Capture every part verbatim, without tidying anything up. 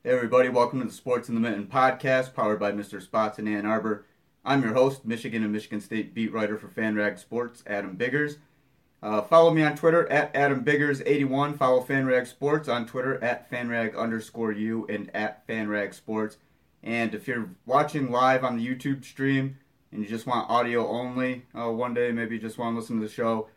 Hey everybody, welcome to the Sports in the Mitten podcast, powered by Mister Spots in Ann Arbor. I'm your host, Michigan and Michigan State beat writer for FanRag Sports, Adam Biggers. Uh, follow me on Twitter at Adam Biggers eighty-one. Follow FanRag Sports on Twitter at FanRag underscore U and at FanRag Sports. And if you're watching live on the YouTube stream and you just want audio only uh, one day, maybe you just want to listen to the show,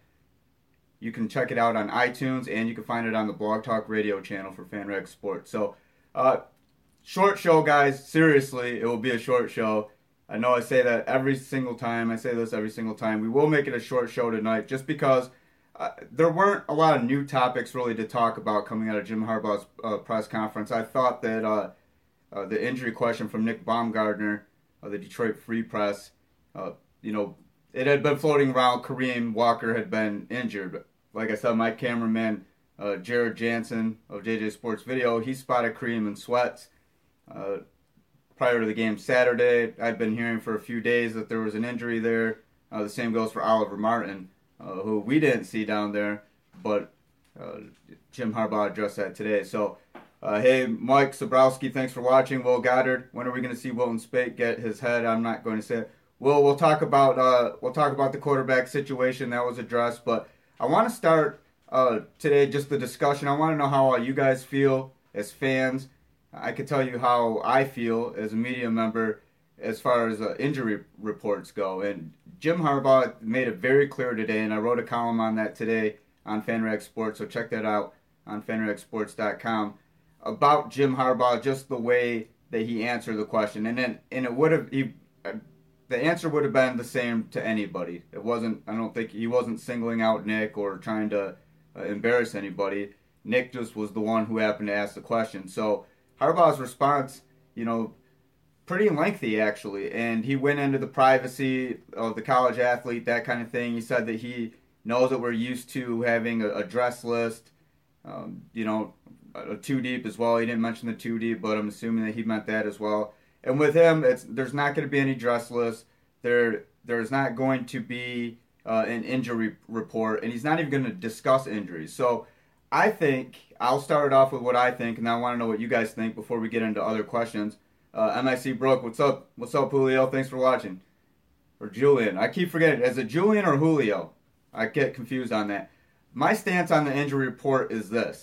you can check it out on iTunes and you can find it on the Blog Talk Radio channel for FanRag Sports. So, uh, short show, guys. Seriously, it will be a short show. I know I say that every single time. I say this every single time. We will make it a short show tonight just because uh, there weren't a lot of new topics really to talk about coming out of Jim Harbaugh's uh, press conference. I thought that uh, uh, the injury question from Nick Baumgardner of the Detroit Free Press, uh, you know, it had been floating around. Kareem Walker had been injured. Like I said, my cameraman, uh, Jared Jansen of J J Sports Video, he spotted Kareem in sweats uh, prior to the game Saturday. I'd been hearing for a few days that there was an injury there. Uh, the same goes for Oliver Martin, uh, who we didn't see down there, but uh, Jim Harbaugh addressed that today. So, uh, hey, Mike Sobrowski, thanks for watching. Will Goddard, when are we going to see Wilton Speight get his head? I'm not going to say it. Well, we'll talk about uh, we'll talk about the quarterback situation that was addressed, but I want to start uh, today just the discussion. I want to know how uh, you guys feel as fans. I can tell you how I feel as a media member as far as uh, injury reports go. And Jim Harbaugh made it very clear today, and I wrote a column on that today on FanRag Sports, so check that out on fan rag sports dot com, about Jim Harbaugh, just the way that he answered the question. And then, and it would have, he, the answer would have been the same to anybody. It wasn't, I don't think, he wasn't singling out Nick or trying to uh, embarrass anybody. Nick just was the one who happened to ask the question. So Harbaugh's response, you know, pretty lengthy actually. And he went into the privacy of the college athlete, that kind of thing. He said that he knows that we're used to having a, a dress list, um, you know, a, a two deep as well. He didn't mention the two deep, but I'm assuming that he meant that as well. And with him, it's there's not going to be any dress list. There, there's not going to be uh, an injury report, and he's not even going to discuss injuries. So I think I'll start off with what I think, and I want to know what you guys think before we get into other questions. Uh, M I C Brooke, what's up? What's up, Julio? Thanks for watching. Or Julian. I keep forgetting. Is it Julian or Julio? I get confused on that. My stance on the injury report is this.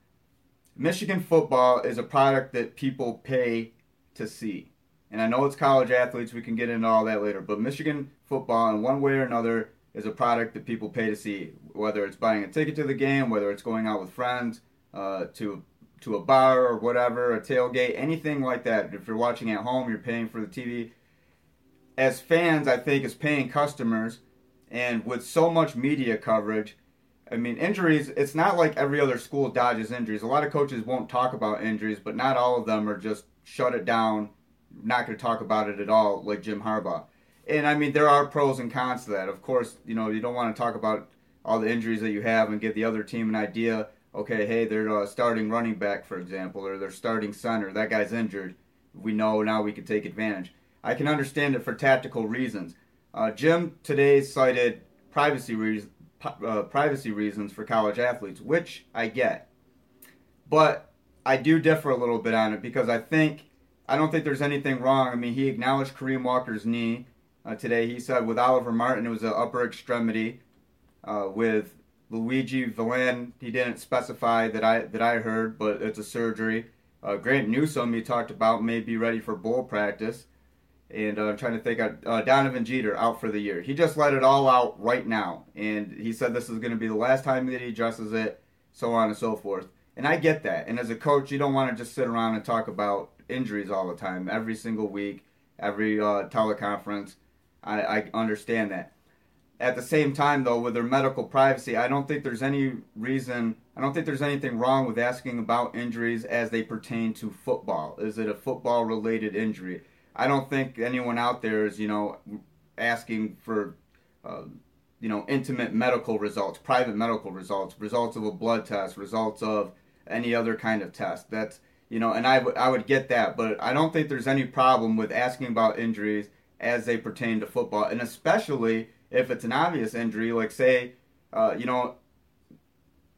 Michigan football is a product that people pay to see. And I know it's college athletes, we can get into all that later, but Michigan football in one way or another is a product that people pay to see, whether it's buying a ticket to the game, whether it's going out with friends, uh, to to a bar or whatever, a tailgate, anything like that. If you're watching at home, you're paying for the T V. As fans, I think, as paying customers, and with so much media coverage, I mean, injuries, it's not like every other school dodges injuries. A lot of coaches won't talk about injuries, but not all of them are just shut it down, not going to talk about it at all, like Jim Harbaugh. And, I mean, there are pros and cons to that. Of course, you know, you don't want to talk about all the injuries that you have and give the other team an idea, okay, hey, they're uh, starting running back, for example, or they're starting center. That guy's injured. We know now we can take advantage. I can understand it for tactical reasons. Uh, Jim today cited privacy reasons. Uh, privacy reasons for college athletes, which I get. But I do differ a little bit on it because I think, I don't think there's anything wrong. I mean, he acknowledged Kareem Walker's knee uh, today. He said with Oliver Martin, it was an upper extremity. Uh, with Luigi Villan, he didn't specify that I that I heard, but it's a surgery. Uh, Grant Newsome, he talked about, may be ready for bowl practice. And uh, I'm trying to think of uh, Donovan Jeter out for the year. He just let it all out right now. And he said this is going to be the last time that he addresses it, so on and so forth. And I get that. And as a coach, you don't want to just sit around and talk about injuries all the time, every single week, every uh, teleconference. I, I understand that. At the same time, though, with their medical privacy, I don't think there's any reason, I don't think there's anything wrong with asking about injuries as they pertain to football. Is it a football-related injury? I don't think anyone out there is, you know, asking for, uh, you know, intimate medical results, private medical results, results of a blood test, results of any other kind of test. That's, you know, and I, w- I would get that, but I don't think there's any problem with asking about injuries as they pertain to football, and especially if it's an obvious injury, like say, uh, you know,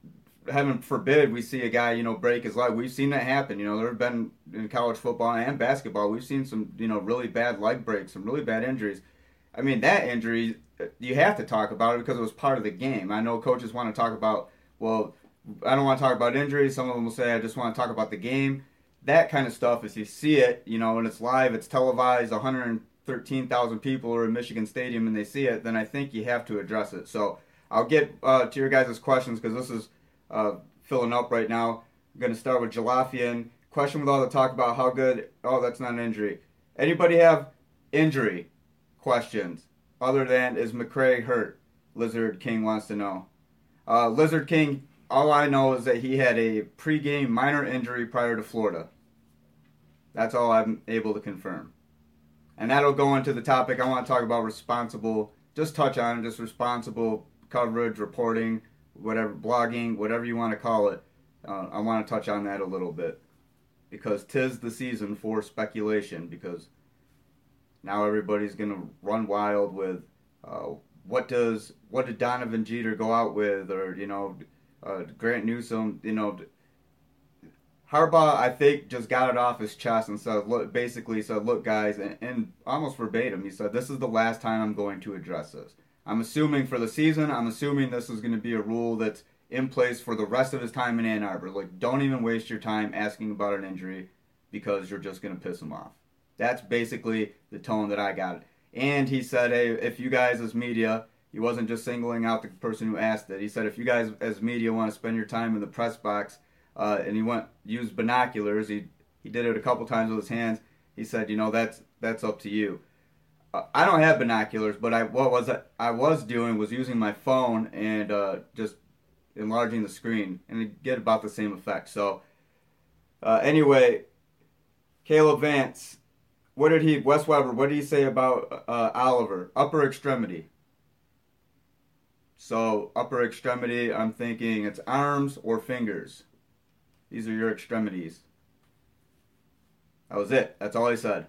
heaven forbid, we see a guy, you know, break his leg. We've seen that happen. You know, there have been in college football and basketball, we've seen some, you know, really bad leg breaks, some really bad injuries. I mean, that injury, you have to talk about it because it was part of the game. I know coaches want to talk about, well, I don't want to talk about injuries. Some of them will say, I just want to talk about the game. That kind of stuff, if you see it, you know, and it's live, it's televised, one hundred thirteen thousand people are in Michigan Stadium and they see it, then I think you have to address it. So I'll get uh, to your guys' questions because this is uh, filling up right now. I'm going to start with Jalafian. Question with all the talk about how good, oh, that's not an injury. Anybody have injury questions other than is McCray hurt? Lizard King wants to know. Uh, Lizard King, all I know is that he had a pregame minor injury prior to Florida. That's all I'm able to confirm. And that'll go into the topic. I want to talk about responsible, just touch on it, just responsible coverage, reporting, whatever, blogging, whatever you want to call it. Uh, I want to touch on that a little bit. Because 'tis the season for speculation. Because now everybody's going to run wild with uh, what does, what did Donovan Jeter go out with? Or, you know, uh, Grant Newsome, you know, Harbaugh, I think, just got it off his chest and said, look, basically said, look, guys, and, and almost verbatim, he said, this is the last time I'm going to address this. I'm assuming for the season, I'm assuming this is going to be a rule that's in place for the rest of his time in Ann Arbor. Like, don't even waste your time asking about an injury because you're just going to piss him off. That's basically the tone that I got. And he said, hey, if you guys as media, he wasn't just singling out the person who asked it. He said, if you guys as media want to spend your time in the press box, Uh, and he went used binoculars. He he did it a couple times with his hands. He said, you know, that's that's up to you. Uh, I don't have binoculars, but I what was I, I was doing was using my phone and uh, just enlarging the screen, and you get about the same effect. So uh, anyway, Caleb Vance, what did he Wes Weber? What did he say about uh, Oliver? Upper extremity. So upper extremity, I'm thinking it's arms or fingers. These are your extremities. That was it. That's all he said.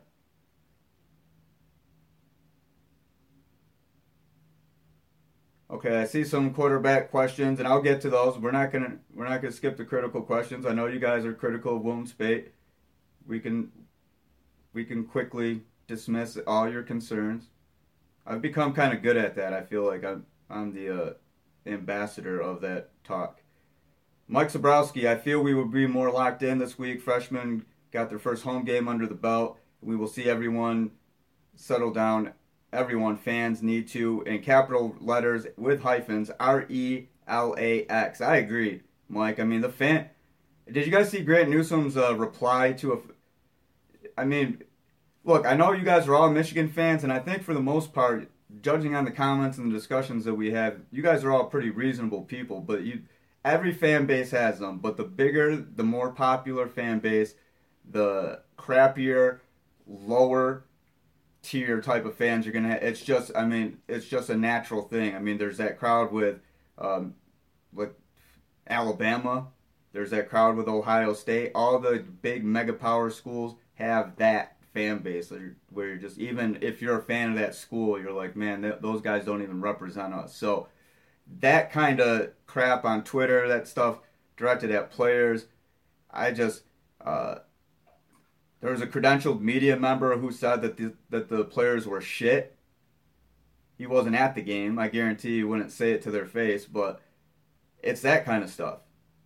Okay, I see some quarterback questions, and I'll get to those. We're not gonna we're not gonna skip the critical questions. I know you guys are critical of Wilton Speight. We can we can quickly dismiss all your concerns. I've become kind of good at that. I feel like I'm I'm the uh, ambassador of that talk. Mike Zabrowski, I feel we will be more locked in this week. Freshmen got their first home game under the belt. We will see everyone settle down. Everyone, fans need to, in capital letters with hyphens, R E L A X. I agree, Mike. I mean, the fan... Did you guys see Grant Newsome's uh, reply to a... I mean, look, I know you guys are all Michigan fans, and I think for the most part, judging on the comments and the discussions that we have, you guys are all pretty reasonable people, but you... Every fan base has them, but the bigger, the more popular fan base, the crappier, lower tier type of fans you're gonna have. It's just, I mean, it's just a natural thing. I mean, there's that crowd with, um, like Alabama. There's that crowd with Ohio State. All the big mega power schools have that fan base where you're just, even if you're a fan of that school, you're like, man, th- those guys don't even represent us. So that kind of crap on Twitter, that stuff directed at players, I just, uh, there was a credentialed media member who said that the, that the players were shit. He wasn't at the game. I guarantee he wouldn't say it to their face, but it's that kind of stuff.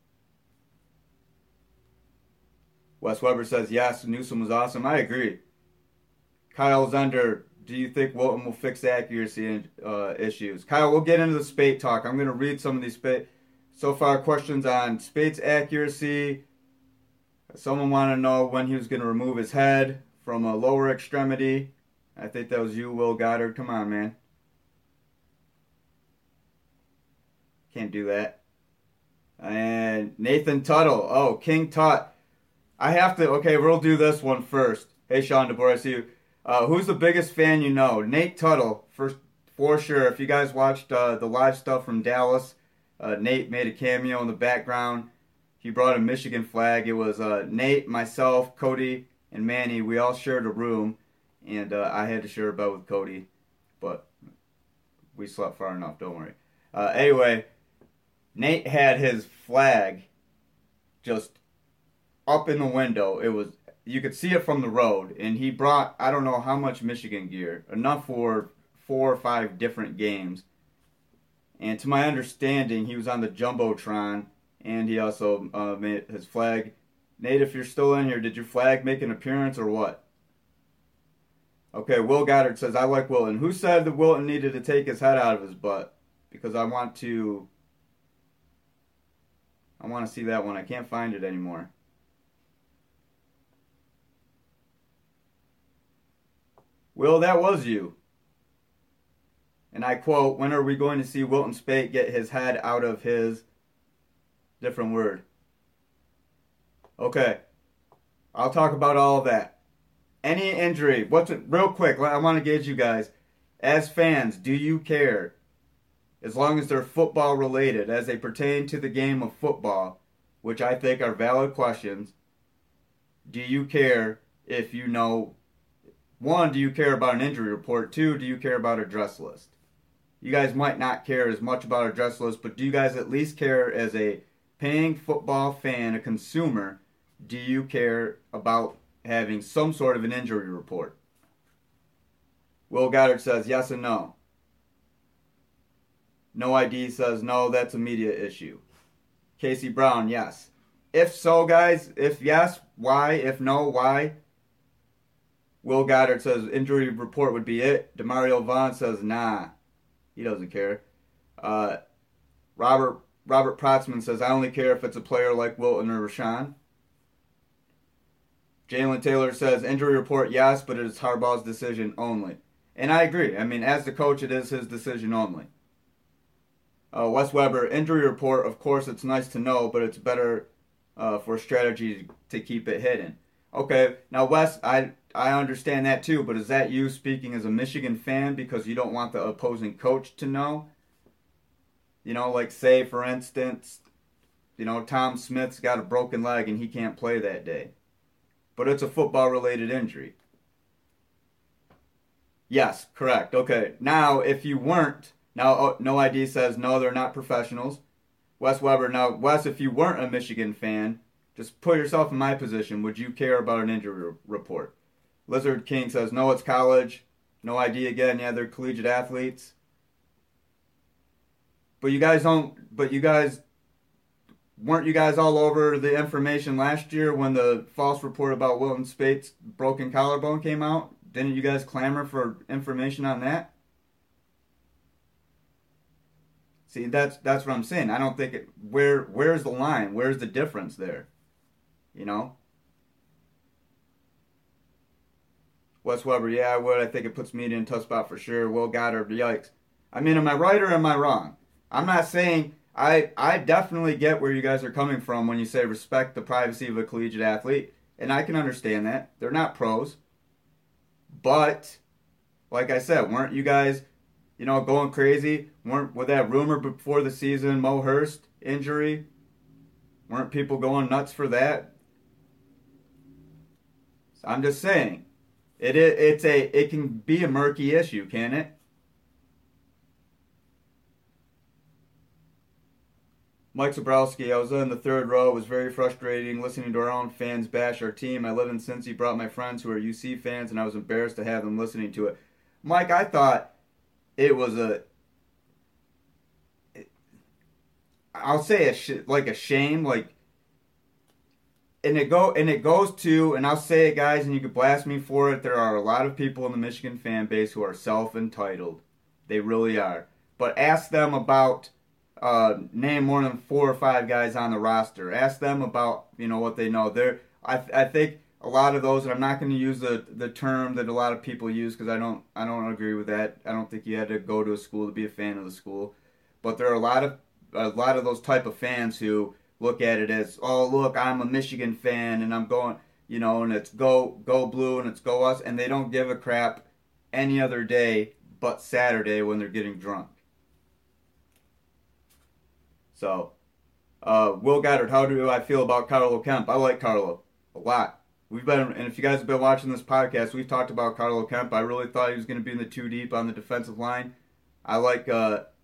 Wes Weber says, yes, Newsome was awesome. I agree. Kyle Zender, do you think Wilton will fix accuracy uh, issues? Kyle, we'll get into the Speight talk. I'm going to read some of these Speight. So far, questions on Speight's accuracy. Someone wanted to know when he was going to remove his head from a lower extremity. I think that was you, Will Goddard. Come on, man. Can't do that. And Nathan Tuttle. Oh, King Tut. I have to, okay, we'll do this one first. Hey, Sean DeBoer, I see you. Uh, who's the biggest fan you know? Nate Tuttle, for, for sure. If you guys watched uh, the live stuff from Dallas, uh, Nate made a cameo in the background. He brought a Michigan flag. It was uh, Nate, myself, Cody, and Manny. We all shared a room, and uh, I had to share a bed with Cody, but we slept far enough, don't worry. Uh, anyway, Nate had his flag just up in the window. It was, you could see it from the road, and he brought, I don't know how much Michigan gear, enough for four or five different games. And to my understanding, he was on the Jumbotron, and he also uh, made his flag. Nate, if you're still in here, did your flag make an appearance or what? Okay, Will Goddard says, I like Wilton. Who said that Wilton needed to take his head out of his butt? Because I want to... I want to see that one. I can't find it anymore. Will, that was you. And I quote, when are we going to see Wilton Speight get his head out of his... different word. Okay. I'll talk about all of that. Any injury. What's it? Real quick, I want to gauge you guys. As fans, do you care? As long as they're football related, as they pertain to the game of football, which I think are valid questions. Do you care if you know, one, do you care about an injury report? Two, do you care about a dress list? You guys might not care as much about a dress list, but do you guys at least care as a paying football fan, a consumer, do you care about having some sort of an injury report? Will Goddard says yes and no. No I D says no, that's a media issue. Casey Brown, yes. If so, guys, if yes, why? If no, why? Will Goddard says injury report would be it. Demario Vaughn says nah. He doesn't care. Uh, Robert Robert Protzman says, I only care if it's a player like Wilton or Rashawn. Jalen Taylor says, injury report, yes, but it is Harbaugh's decision only. And I agree. I mean, as the coach, it is his decision only. Uh, Wes Weber, injury report, of course, it's nice to know, but it's better uh, for strategy to keep it hidden. Okay, now, Wes, I, I understand that too, but is that you speaking as a Michigan fan because you don't want the opposing coach to know? You know, like say, for instance, you know, Tom Smith's got a broken leg and he can't play that day. But it's a football-related injury. Yes, correct. Okay, now, if you weren't, now, oh, No I D says, no, they're not professionals. Wes Weber, now, Wes, if you weren't a Michigan fan, just put yourself in my position. Would you care about an injury report? Lizard King says, no, it's college. No I D again, yeah, they're collegiate athletes. But you guys don't, but you guys, weren't you guys all over the information last year when the false report about Wilton Speight's broken collarbone came out? Didn't you guys clamor for information on that? See, that's that's what I'm saying. I don't think it, where where's the line? Where's the difference there? You know? Wes Weber, yeah, I would. I think it puts media in a tough spot for sure. Will Goddard, yikes. I mean, am I right or am I wrong? I'm not saying, I, I definitely get where you guys are coming from when you say respect the privacy of a collegiate athlete, and I can understand that. They're not pros. But, like I said, weren't you guys, you know, going crazy? Weren't, with that rumor before the season, Mo Hurst injury, weren't people going nuts for that? I'm just saying, it, it it's a it can be a murky issue, can it? Mike Zabrowski, I was in the third row. It was very frustrating listening to our own fans bash our team. I live in Cincy, brought my friends who are U C fans, and I was embarrassed to have them listening to it. Mike, I thought it was a, I'll say a sh- like a shame, like, and it go and it goes to, and I'll say it, guys, and you can blast me for it. There are a lot of people in the Michigan fan base who are self-entitled. They really are. But ask them about. Uh, name more than four or five guys on the roster. Ask them about, you know, what they know. They're, I, I think a lot of those, and I'm not going to use the, the term that a lot of people use because I don't, I don't agree with that. I don't think you had to go to a school to be a fan of the school. But there are a lot of, a lot of those type of fans who look at it as, oh, look, I'm a Michigan fan and I'm going, you know, and it's go, go blue and it's go us, and they don't give a crap any other day but Saturday when they're getting drunk. So, uh, Will Goddard, how do I feel about Carlo Kemp? I like Carlo a lot. We've been, and if you guys have been watching this podcast, we've talked about Carlo Kemp. I really thought he was going to be in the two deep on the defensive line. I like, uh,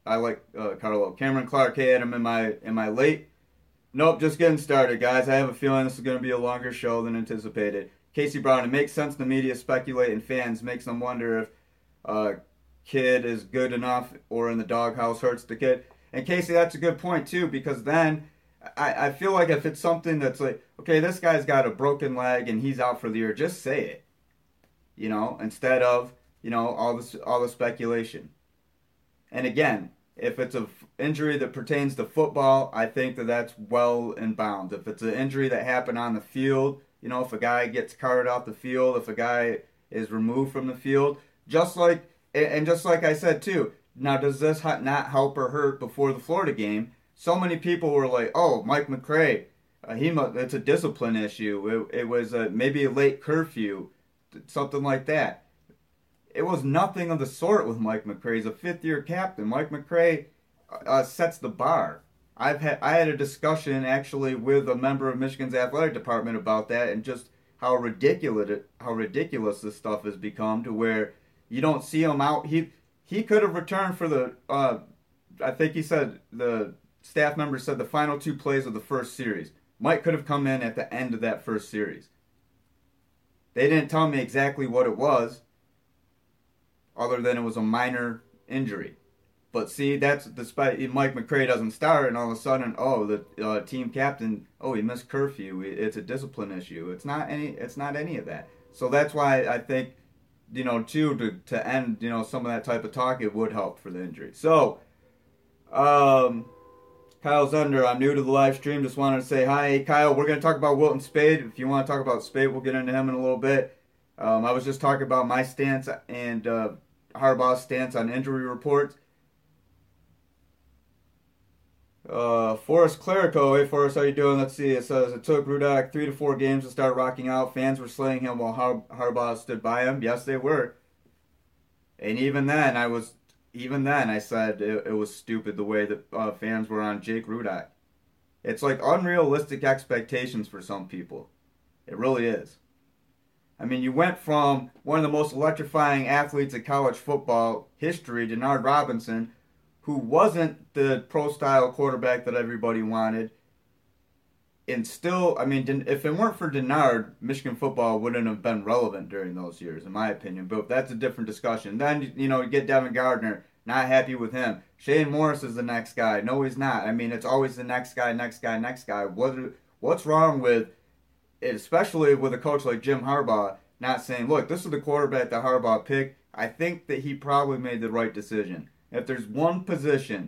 I like uh, Carlo. Cameron Clark, hey Adam, am I am I late? Nope, just getting started, guys. I have a feeling this is going to be a longer show than anticipated. Casey Brown, it makes sense the media speculate and fans makes them wonder if uh, kid is good enough or in the doghouse hurts the kid. And Casey, that's a good point too, because then I, I feel like if it's something that's like, okay, this guy's got a broken leg and he's out for the year, just say it. You know, instead of, you know, all this all the speculation. And again, if it's an f- injury that pertains to football, I think that that's well in bounds. If it's an injury that happened on the field, you know, if a guy gets carted off the field, if a guy is removed from the field, just like, and just like I said too, now does this not help or hurt before the Florida game? So many people were like, oh, Mike McCray, uh, he must, it's a discipline issue. It, it was a, maybe a late curfew, something like that. It was nothing of the sort with Mike McCray. He's a fifth-year captain. Mike McCray uh, sets the bar. I've had I had a discussion actually with a member of Michigan's athletic department about that, and just how ridiculous it, how ridiculous this stuff has become, to where you don't see him out. He he could have returned for the. Uh, I think he said the staff member said the final two plays of the first series. Mike could have come in at the end of that first series. They didn't tell me exactly what it was, other than it was a minor injury. But see, that's despite Mike McCray doesn't start, and all of a sudden, oh, the uh, team captain, oh, he missed curfew. It's a discipline issue. It's not any. It's not any of that. So that's why I think, you know, too, to to end, you know, some of that type of talk, it would help for the injury. So, um, Kyle Zunder, I'm new to the live stream. Just wanted to say hi, hey, Kyle. We're gonna talk about Wilton Spade. If you want to talk about Spade, we'll get into him in a little bit. Um, I was just talking about my stance and uh, Harbaugh's stance on injury reports. Uh, Forrest Clerico, hey Forrest, how you doing? Let's see. It says it took Rudock three to four games to start rocking out. Fans were slaying him while Har- Harbaugh stood by him. Yes, they were. And even then, I was even then I said it, it was stupid the way that uh, fans were on Jake Rudock. It's like unrealistic expectations for some people. It really is. I mean, you went from one of the most electrifying athletes in college football history, Denard Robinson, who wasn't the pro-style quarterback that everybody wanted, and still, I mean, if it weren't for Denard, Michigan football wouldn't have been relevant during those years, in my opinion. But that's a different discussion. Then, you know, you get Devin Gardner, not happy with him. Shane Morris is the next guy. No, he's not. I mean, it's always the next guy, next guy, next guy. What, what's wrong with, especially with a coach like Jim Harbaugh, not saying, look, this is the quarterback that Harbaugh picked. I think that he probably made the right decision. If there's one position,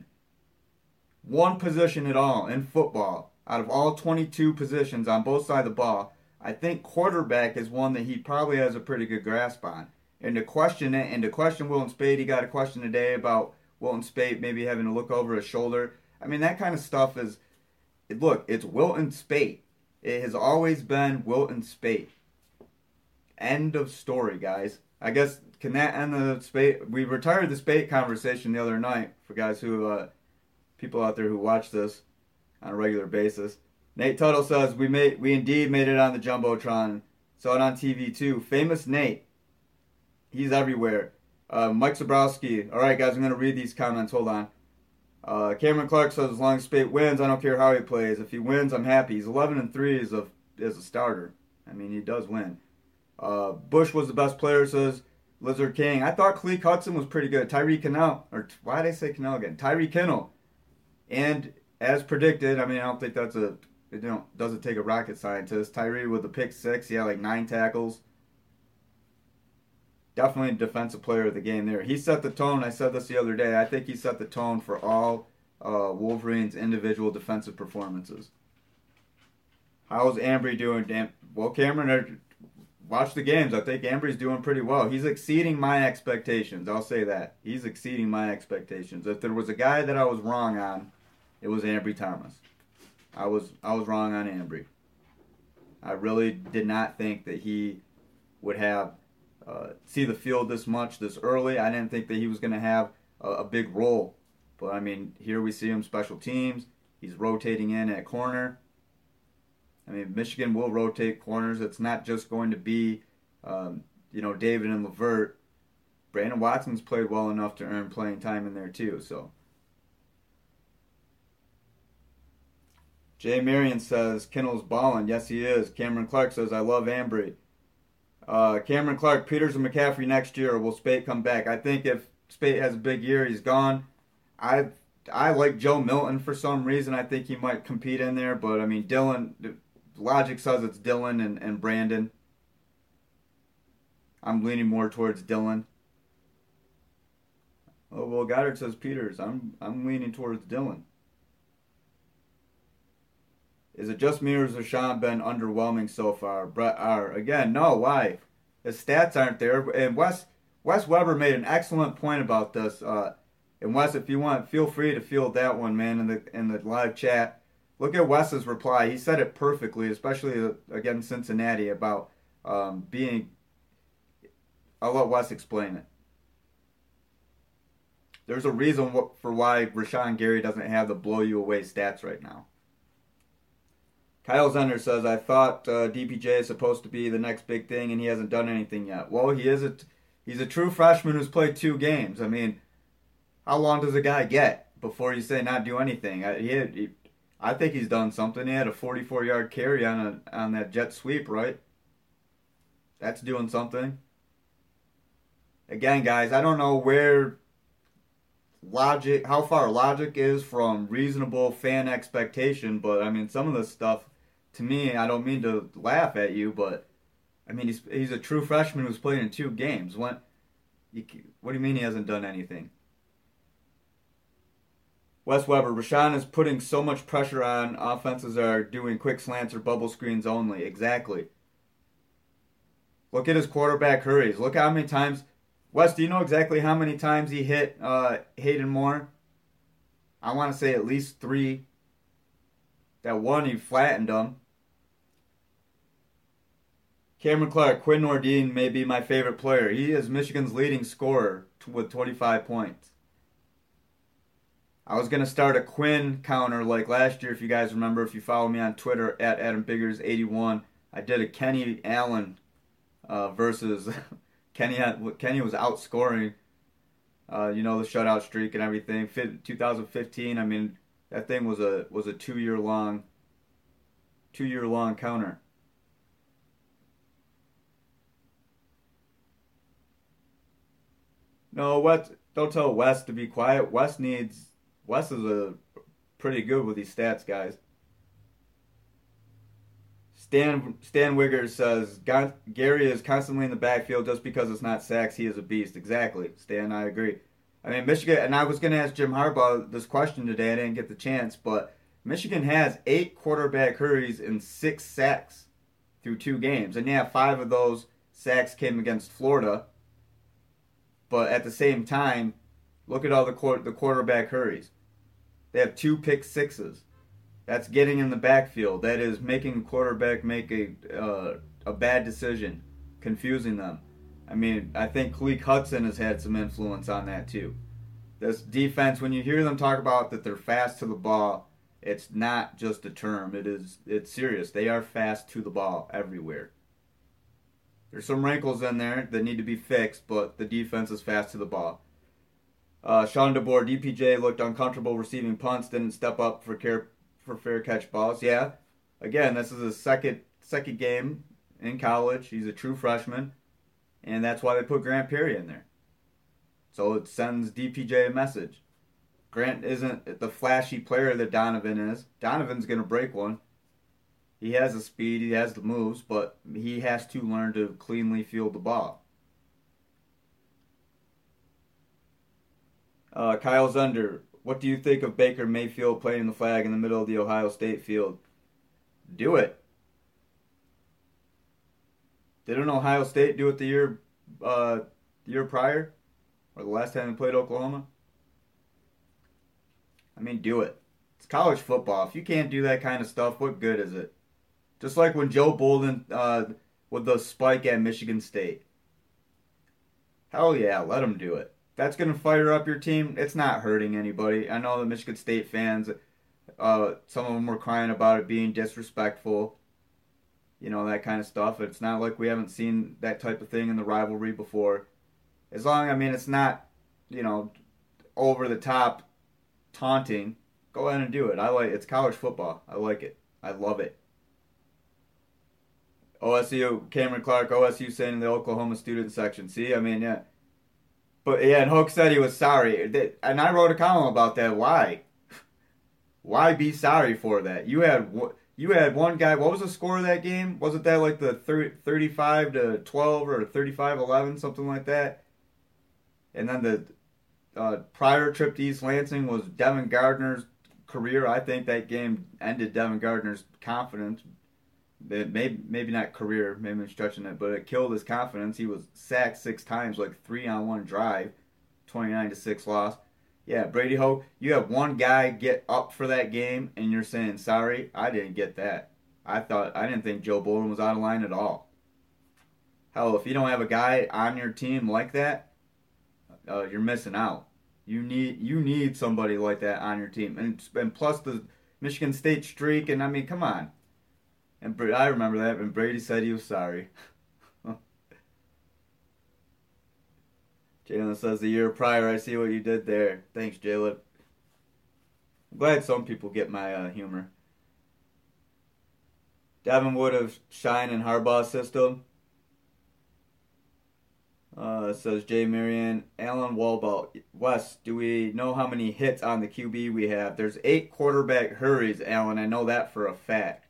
one position at all in football, out of all twenty-two positions on both sides of the ball, I think quarterback is one that he probably has a pretty good grasp on. And to question it, and to question Wilton Spade, he got a question today about Wilton Spade maybe having to look over his shoulder. I mean, that kind of stuff is, look, it's Wilton Spade. It has always been Wilton Spade. End of story, guys. I guess, can that end the Spade? We retired the Spade conversation the other night for guys who, uh, people out there who watch this on a regular basis. Nate Tuttle says, we made, we indeed made it on the Jumbotron. Saw it on T V too. Famous Nate. He's everywhere. Uh, Mike Zabrowski. All right, guys, I'm going to read these comments. Hold on. Uh, Cameron Clark says, as long as Spade wins, I don't care how he plays. If he wins, I'm happy. He's eleven and three as a, as a starter. I mean, he does win. Uh, Bush was the best player, says Lizard King. I thought Cleek Hudson was pretty good. Tyree Kinnell, or why did I say Kinnell again? Tyree Kinnell. And as predicted, I mean, I don't think that's a, it don't, doesn't take a rocket scientist. Tyree with the pick six, he had like nine tackles. Definitely a defensive player of the game there. He set the tone. I said this the other day. I think he set the tone for all uh, Wolverines' individual defensive performances. How's Ambry doing? Damn. Well, Cameron, watch the games. I think Ambry's doing pretty well. He's exceeding my expectations. I'll say that. He's exceeding my expectations. If there was a guy that I was wrong on, it was Ambry Thomas. I was I was wrong on Ambry. I really did not think that he would have uh, see the field this much this early. I didn't think that he was going to have a, a big role. But, I mean, here we see him special teams. He's rotating in at corner. I mean, Michigan will rotate corners. It's not just going to be, um, you know, David and Levert. Brandon Watson's played well enough to earn playing time in there, too. So, Jay Marion says Kinnell's balling. Yes, he is. Cameron Clark says I love Ambry. Uh, Cameron Clark, Peters and McCaffrey next year. Will Spate come back? I think if Spate has a big year, he's gone. I I like Joe Milton for some reason. I think he might compete in there, but I mean Dylan. Logic says it's Dylan and, and Brandon. I'm leaning more towards Dylan. Oh well, Goddard says Peters. I'm I'm leaning towards Dylan. Is it just me or has Rashawn been underwhelming so far? Brett R. Again, no, why? His stats aren't there. And Wes Wes Weber made an excellent point about this. Uh, and Wes, if you want, feel free to field that one, man, in the in the live chat. Look at Wes's reply. He said it perfectly, especially against Cincinnati, about um, being... I'll let Wes explain it. There's a reason for why Rashawn Gary doesn't have the blow-you-away stats right now. Kyle Zender says, I thought uh, D P J is supposed to be the next big thing, and he hasn't done anything yet. Well, he is a, he's a true freshman who's played two games. I mean, how long does a guy get before you say not do anything? I, he, he, I think he's done something. He had a forty-four-yard carry on a, on that jet sweep, right? That's doing something. Again, guys, I don't know where logic, how far logic is from reasonable fan expectation, but I mean, some of this stuff, to me, I don't mean to laugh at you, but I mean, he's he's a true freshman who's played in two games. What, you, what do you mean he hasn't done anything? Wes Weber, Rashawn is putting so much pressure on offenses that are doing quick slants or bubble screens only. Exactly. Look at his quarterback hurries. Look how many times... Wes, do you know exactly how many times he hit uh, Hayden Moore? I want to say at least three. That one, he flattened him. Cameron Clark, Quinn Nordine may be my favorite player. He is Michigan's leading scorer with twenty-five points. I was going to start a Quinn counter like last year, if you guys remember. If you follow me on Twitter, at Adam Biggers eighty-one. I did a Kenny Allen uh, versus... Kenny had, Kenny was outscoring, uh, you know, the shutout streak and everything. twenty fifteen, I mean, that thing was a was a two year long, two year long counter. No, Wes, don't tell Wes to be quiet. Wes needs Wes is a pretty good with these stats, guys. Stan Stan Wiggers says, Gary is constantly in the backfield just because it's not sacks. He is a beast. Exactly, Stan, I agree. I mean, Michigan, and I was going to ask Jim Harbaugh this question today. I didn't get the chance, but Michigan has eight quarterback hurries and six sacks through two games. And yeah, five of those sacks came against Florida. But at the same time, look at all the, the quarterback hurries. They have two pick sixes. That's getting in the backfield. That is making a quarterback make a uh, a bad decision, confusing them. I mean, I think Khaleke Hudson has had some influence on that too. This defense, when you hear them talk about that they're fast to the ball, it's not just a term. It is it's serious. They are fast to the ball everywhere. There's some wrinkles in there that need to be fixed, but the defense is fast to the ball. Uh, Sean DeBoer, D P J looked uncomfortable receiving punts, didn't step up for care. For fair catch balls. Yeah, again, this is his second second game in college. He's a true freshman, and that's why they put Grant Perry in there. So it sends D P J a message. Grant isn't the flashy player that Donovan is. Donovan's going to break one. He has the speed, he has the moves, but he has to learn to cleanly field the ball. Uh, Kyle Zunder, what do you think of Baker Mayfield playing the flag in the middle of the Ohio State field? Do it. Didn't Ohio State do it the year, uh, the year prior? Or the last time they played Oklahoma? I mean, do it. It's college football. If you can't do that kind of stuff, what good is it? Just like when Joe Bolden, uh, with the spike at Michigan State. Hell yeah, let him do it. That's going to fire up your team. It's not hurting anybody. I know the Michigan State fans, uh, some of them were crying about it being disrespectful, you know, that kind of stuff. It's not like we haven't seen that type of thing in the rivalry before. As long, I mean, it's not, you know, over the top taunting, go ahead and do it. I like it's college football. I like it. I love it. O S U, Cameron Clark, O S U saying in the Oklahoma student section. See, I mean, yeah. But yeah, and Hook said he was sorry. And I wrote a column about that. Why? Why be sorry for that? You had you had one guy. What was the score of that game? Wasn't that like the thirty-five to twelve or thirty-five eleven, something like that? And then the uh, prior trip to East Lansing was Devin Gardner's career. I think that game ended Devin Gardner's confidence. It maybe maybe not career, maybe I'm stretching it, but it killed his confidence. He was sacked six times, like three on one drive, twenty-nine to six loss. Yeah, Brady Hoke, you have one guy get up for that game, and you're saying sorry. I didn't get that. I thought I didn't think Joe Bolden was out of line at all. Hell, if you don't have a guy on your team like that, uh, you're missing out. You need you need somebody like that on your team, and and plus the Michigan State streak. And I mean, come on. And I remember that, and Brady said he was sorry. Jalen says, the year prior, I see what you did there. Thanks, Jalen. I'm glad some people get my uh, humor. Devin would have shined in Harbaugh's system. Uh, says Jay Marion. Alan Walball. Wes, do we know how many hits on the Q B we have? There's eight quarterback hurries, Alan. I know that for a fact.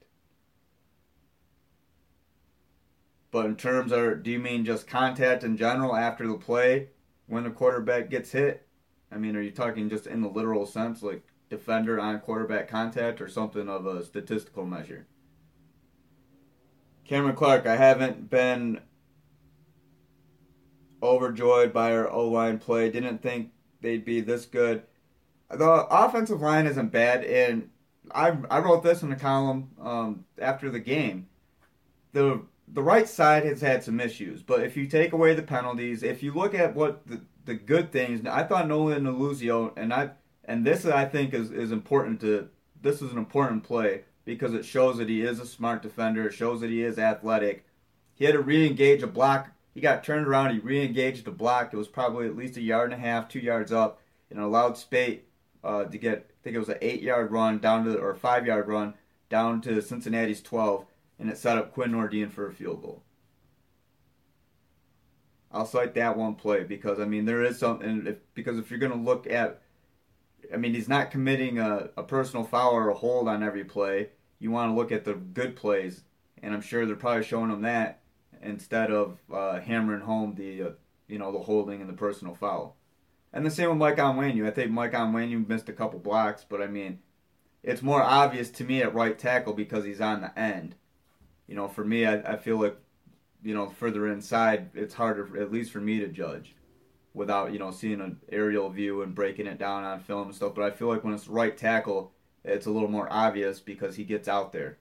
But in terms of, do you mean just contact in general after the play? When a quarterback gets hit? I mean, are you talking just in the literal sense, like defender on quarterback contact, or something of a statistical measure? Cameron Clark, I haven't been overjoyed by our O-line play. Didn't think they'd be this good. The offensive line isn't bad, and I I wrote this in a column um, after the game. The The right side has had some issues, but if you take away the penalties, if you look at what the, the good things, I thought Nolan Naluzio, and I and this I think is, is important to this is an important play because it shows that he is a smart defender, it shows that he is athletic. He had to re-engage a block. He got turned around, he re-engaged the block. It was probably at least a yard and a half, two yards up, and allowed Spate uh, to get, I think it was an eight-yard run down to or five-yard run down to Cincinnati's twelve. And it set up Quinn Nordine for a field goal. I'll cite that one play because, I mean, there is something, if, because if you're going to look at, I mean, he's not committing a, a personal foul or a hold on every play. You want to look at the good plays, and I'm sure they're probably showing him that instead of uh, hammering home the, uh, you know, the holding and the personal foul. And the same with Mike Onwenu. I think Mike Onwenu missed a couple blocks, but, I mean, it's more obvious to me at right tackle because he's on the end. You know, for me, I, I feel like, you know, further inside, it's harder, at least for me, to judge without, you know, seeing an aerial view and breaking it down on film and stuff. But I feel like when it's right tackle, it's a little more obvious because he gets out there.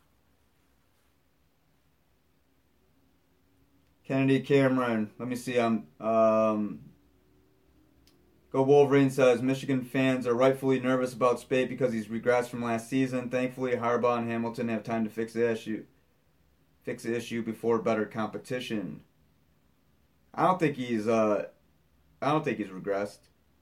Kennedy Cameron, let me see. I'm, um, Go Wolverine says, Michigan fans are rightfully nervous about Spate because he's regressed from last season. Thankfully, Harbaugh and Hamilton have time to fix the issue. Fix the issue before better competition. I don't think he's uh I don't think he's regressed.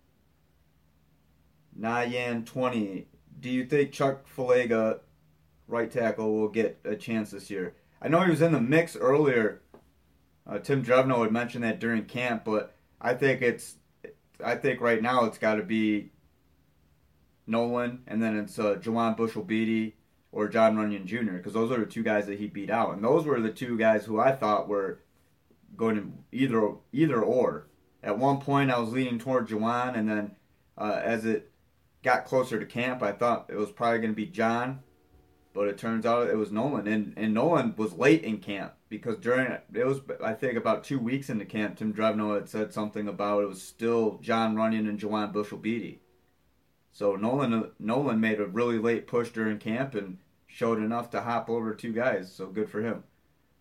Nayan twenty. Do you think Chuck Falaga, right tackle, will get a chance this year? I know he was in the mix earlier. Uh, Tim Drevno had mentioned that during camp, but I think it's I think right now it's got to be Nolan, and then it's uh, Jawan Bushell-Beatty or John Runyon Junior, because those are the two guys that he beat out. And those were the two guys who I thought were going to either either or. At one point, I was leaning toward Jawan, and then uh, as it got closer to camp, I thought it was probably going to be John, but it turns out it was Nolan. And, and Nolan was late in camp, because during it was, I think, about two weeks into camp, Tim Drevno had said something about it was still John Runyon and Jawan Bushell-Beatty. So Nolan Nolan made a really late push during camp and showed enough to hop over two guys. So good for him.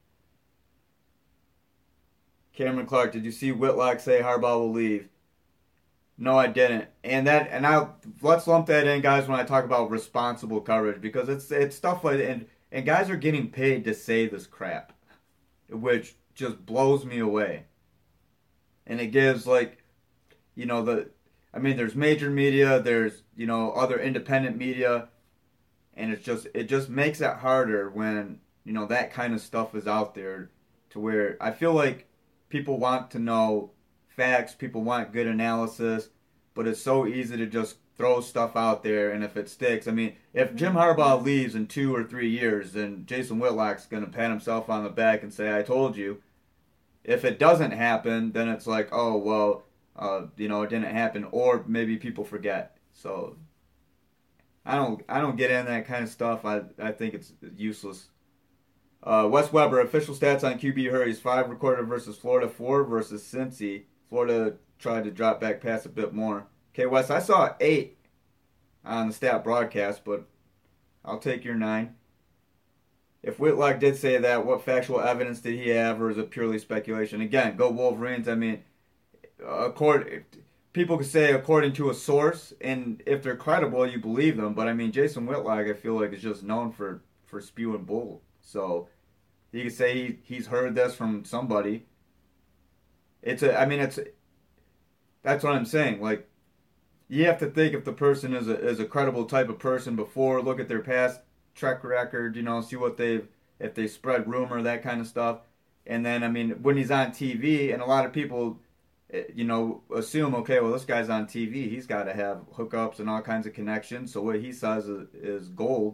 Cameron Clark, did you see Whitlock say Harbaugh will leave? No, I didn't. And that and I let's lump that in, guys, when I talk about responsible coverage, because it's it's stuff like and and guys are getting paid to say this crap, which just blows me away. And it gives, like, you know, the I mean, there's major media, there's, you know, other independent media, and it's just it just makes it harder when, you know, that kind of stuff is out there to where I feel like people want to know facts, people want good analysis, but it's so easy to just throw stuff out there, and if it sticks, I mean, if Jim Harbaugh leaves in two or three years, then Jason Whitlock's going to pat himself on the back and say, I told you. If it doesn't happen, then it's like, oh, well, uh, you know, it didn't happen, or maybe people forget. So I don't I don't get in that kind of stuff. I, I think it's useless. Uh, Wes Weber, official stats on Q B hurries. Five recorded versus Florida, four versus Cincy. Florida tried to drop back pass a bit more. Okay, Wes, I saw eight on the stat broadcast, but I'll take your nine. If Whitlock did say that, what factual evidence did he have, or is it purely speculation? Again, go Wolverines. I mean, accord, people could say according to a source, and if they're credible, you believe them. But I mean, Jason Whitlock, I feel like, is just known for, for spewing bull. So he could say he, he's heard this from somebody. It's a, I mean, it's, that's what I'm saying. Like, you have to think if the person is a is a credible type of person before, look at their past track record, you know, see what they've, if they spread rumor, that kind of stuff. And then, I mean, when he's on T V, and a lot of people, you know, assume, okay, well, this guy's on T V, he's got to have hookups and all kinds of connections, so what he says is, is gold.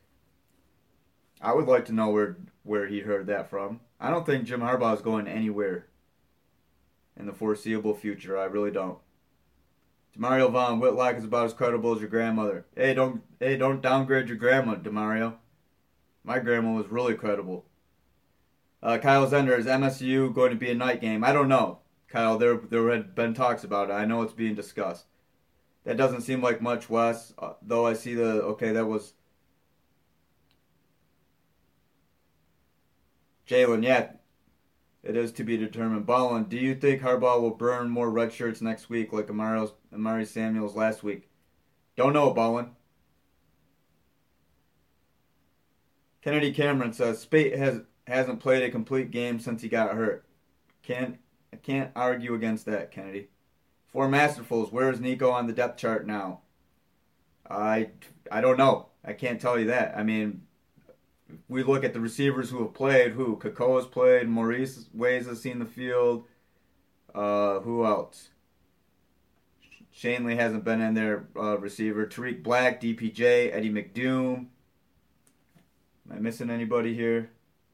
I would like to know where where he heard that from. I don't think Jim Harbaugh is going anywhere in the foreseeable future. I really don't. Demario Vaughn, Whitlock is about as credible as your grandmother. Hey, don't hey, don't downgrade your grandma, Demario. My grandma was really credible. Uh, Kyle Zender, is M S U going to be a night game? I don't know, Kyle. There there had been talks about it. I know it's being discussed. That doesn't seem like much, Wes. Uh, though I see the okay. That was Jalen. Yeah, it is to be determined. Ballin, do you think Harbaugh will burn more red shirts next week like Amari, Amari Samuels last week? Don't know, Ballin. Kennedy Cameron says Spate has hasn't played a complete game since he got hurt. Can't I can't argue against that, Kennedy. For Masterfuls, where is Nico on the depth chart now? I I don't know. I can't tell you that. I mean, we look at the receivers who have played. Who? Kakoa's played. Maurice Ways has seen the field. Uh, who else? Shanley hasn't been in there. Uh, receiver. Tariq Black, D P J, Eddie McDoom. Am I missing anybody here?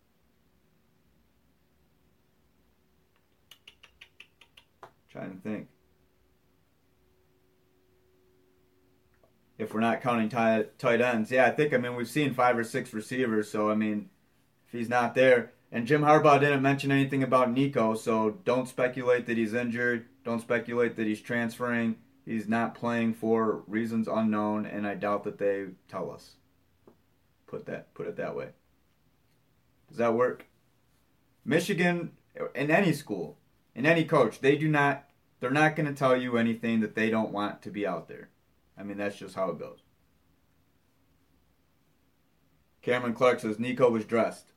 Trying to think. If we're not counting tight, tight ends. Yeah, I think, I mean, we've seen five or six receivers, so, I mean, if he's not there. And Jim Harbaugh didn't mention anything about Nico, so don't speculate that he's injured. Don't speculate that he's transferring. He's not playing for reasons unknown, and I doubt that they tell us. Put that, put it that way. Does that work? Michigan, in any school, in any coach, they do not, they're not going to tell you anything that they don't want to be out there. I mean, that's just how it goes. Cameron Clark says Nico was dressed.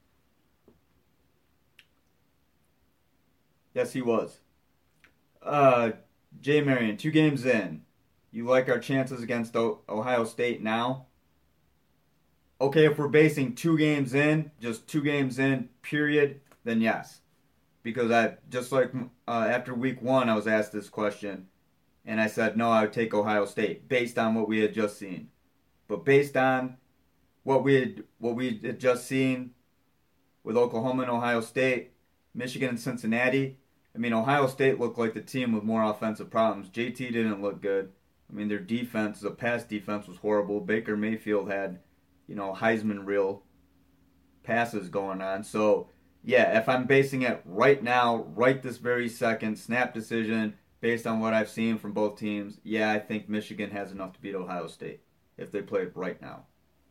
Yes, he was. Uh, Jay Marion, two games in. You like our chances against Ohio State now? Okay, if we're basing two games in, just two games in, period, then yes. Because I, just like uh, after week one, I was asked this question. And I said, no, I would take Ohio State based on what we had just seen. But based on what we had, what we had just seen with Oklahoma and Ohio State, Michigan and Cincinnati, I mean, Ohio State looked like the team with more offensive problems. J T didn't look good. I mean, their defense, the pass defense was horrible. Baker Mayfield had, you know, Heisman reel passes going on. So, yeah, if I'm basing it right now, right this very second, snap decision, based on what I've seen from both teams, yeah, I think Michigan has enough to beat Ohio State if they play it right now.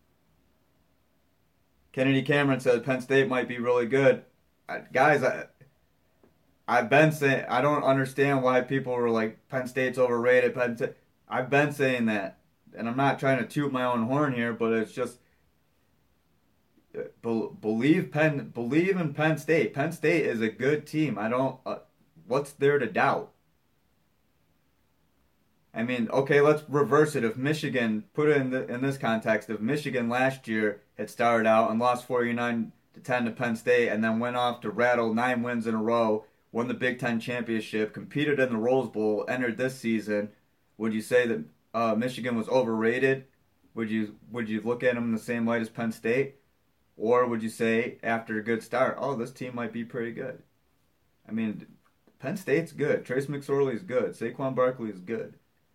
Kennedy Cameron says Penn State might be really good. I, guys, I, I've been saying, I don't understand why people were like, Penn State's overrated. Penn State. I've been saying that, and I'm not trying to toot my own horn here, but it's just, be, believe Penn, believe in Penn State. Penn State is a good team. I don't, uh, what's there to doubt? I mean, okay, let's reverse it. If Michigan, put it in, the, in this context, if Michigan last year had started out and lost forty-nine to ten to Penn State and then went off to rattle nine wins in a row, won the Big Ten championship, competed in the Rose Bowl, entered this season, would you say that uh, Michigan was overrated? Would you would you look at them in the same light as Penn State? Or would you say, after a good start, oh, this team might be pretty good? I mean, Penn State's good. Trace McSorley's good. Saquon Barkley is good.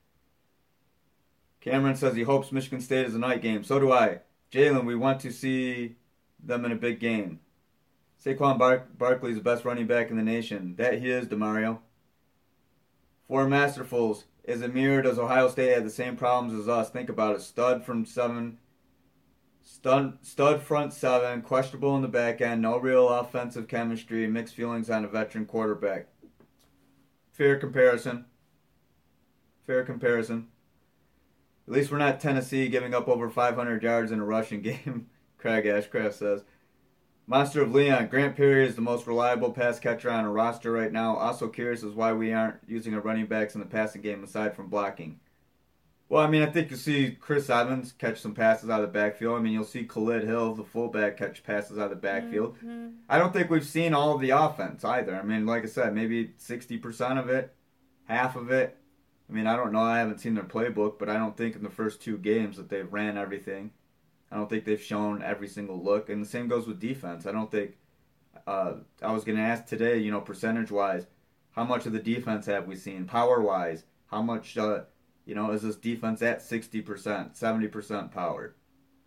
Cameron says he hopes Michigan State is a night game. So do I. Jalen, we want to see them in a big game. Saquon Bar- Barkley is the best running back in the nation. That he is, DeMario. For Masterfuls, is it mirrored? Does Ohio State have the same problems as us? Think about it. Stud from seven. Stud, stud front seven. Questionable in the back end. No real offensive chemistry. Mixed feelings on a veteran quarterback. Fair comparison. Fair comparison. At least we're not Tennessee giving up over five hundred yards in a rushing game, Craig Ashcraft says. Monster of Leon, Grant Perry is the most reliable pass catcher on a roster right now. Also curious as why we aren't using our running backs in the passing game aside from blocking. Well, I mean, I think you'll see Chris Evans catch some passes out of the backfield. I mean, you'll see Khalid Hill, the fullback, catch passes out of the backfield. Mm-hmm. I don't think we've seen all of the offense either. I mean, like I said, maybe sixty percent of it, half of it. I mean, I don't know. I haven't seen their playbook, but I don't think in the first two games that they've ran everything. I don't think they've shown every single look. And the same goes with defense. I don't think uh, – I was going to ask today, you know, percentage-wise, how much of the defense have we seen? Power-wise, how much, uh, you know, is this defense at sixty percent, seventy percent power?